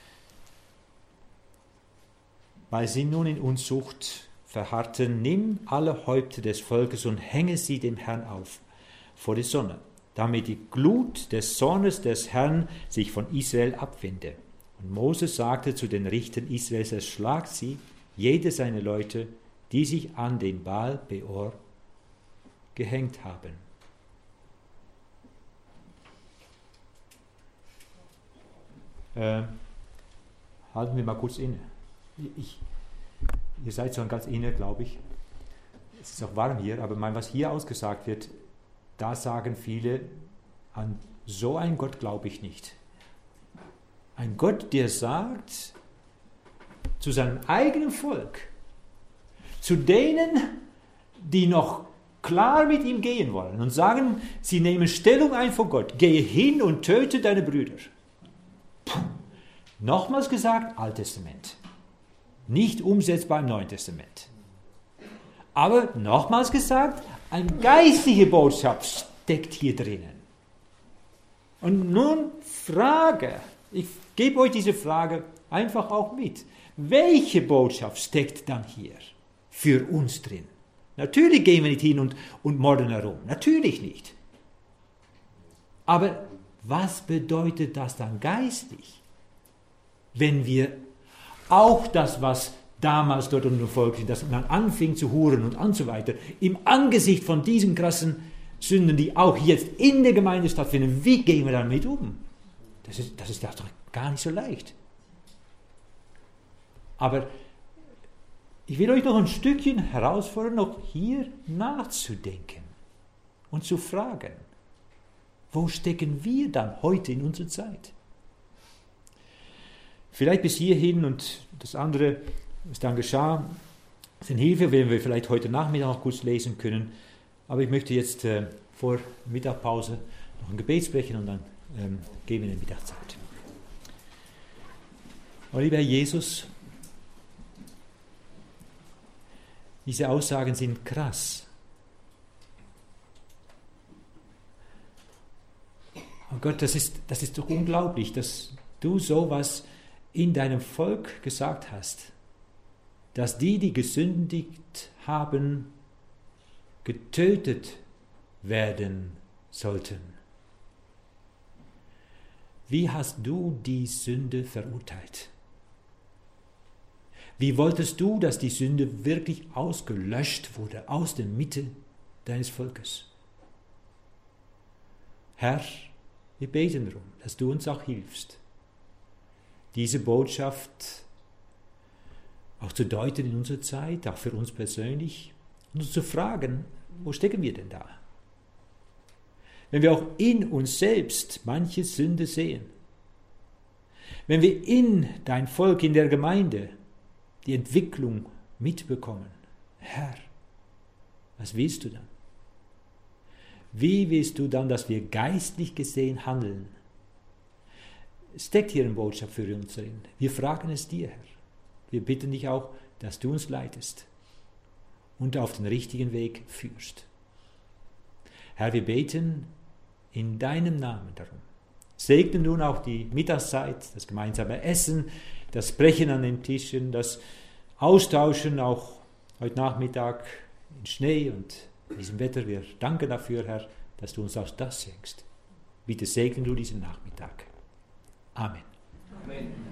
Weil sie nun in Unzucht verharrten, nimm alle Häupter des Volkes und hänge sie dem Herrn auf vor die Sonne, damit die Glut des Zornes des Herrn sich von Israel abwende. Und Mose sagte zu den Richtern Israels: Erschlagt sie, jede seiner Leute, die sich an den Baal Peor gehängt haben. Äh, halten wir mal kurz inne. Ich, ihr seid schon ganz inne, glaube ich. Es ist auch warm hier, aber mein, was hier ausgesagt wird, da sagen viele, an so einen Gott glaube ich nicht. Ein Gott, der sagt zu seinem eigenen Volk, zu denen, die noch klar mit ihm gehen wollen und sagen, sie nehmen Stellung ein vor Gott, gehe hin und töte deine Brüder. Puh. Nochmals gesagt, Altes Testament. Nicht umsetzbar im Neuen Testament. Aber nochmals gesagt, eine geistliche Botschaft steckt hier drinnen. Und nun Frage, ich gebe euch diese Frage einfach auch mit. Welche Botschaft steckt dann hier für uns drin? Natürlich gehen wir nicht hin und, und morden herum, natürlich nicht. Aber was bedeutet das dann geistlich, wenn wir auch das, was damals dort unter dem Volk, dass man anfing zu huren und und so weiter, im Angesicht von diesen krassen Sünden, die auch jetzt in der Gemeinde stattfinden, wie gehen wir damit um? Das ist, das ist doch gar nicht so leicht. Aber ich will euch noch ein Stückchen herausfordern, noch hier nachzudenken und zu fragen, wo stecken wir dann heute in unserer Zeit? Vielleicht bis hierhin und das andere, was dann geschah, ist eine Hilfe, werden wir vielleicht heute Nachmittag noch kurz lesen können. Aber ich möchte jetzt äh, vor Mittagpause noch ein Gebet sprechen und dann ähm, gehen wir in die Mittagszeit. Oh, lieber Herr Jesus, diese Aussagen sind krass. Oh Gott, das ist, das ist doch unglaublich, dass du sowas in deinem Volk gesagt hast, dass die, die gesündigt haben, getötet werden sollten. Wie hast du die Sünde verurteilt? Wie wolltest du, dass die Sünde wirklich ausgelöscht wurde aus der Mitte deines Volkes? Herr, wir beten darum, dass du uns auch hilfst, diese Botschaft auch zu deuten in unserer Zeit, auch für uns persönlich, und uns zu fragen, wo stecken wir denn da? Wenn wir auch in uns selbst manche Sünde sehen, wenn wir in dein Volk, in der Gemeinde die Entwicklung mitbekommen, Herr, was willst du dann? Wie willst du dann, dass wir geistlich gesehen handeln? Es steckt hier eine Botschaft für uns drin. Wir fragen es dir, Herr. wir bitten dich auch, dass du uns leitest und auf den richtigen Weg führst. Herr, wir beten in deinem Namen darum. Segne nun auch die Mittagszeit, das gemeinsame Essen, das Brechen an den Tischen, das Austauschen auch heute Nachmittag in Schnee und in diesem Wetter. Wir danken dafür, Herr, dass du uns auch das schenkst. Bitte segne du diesen Nachmittag. Amen. Amen.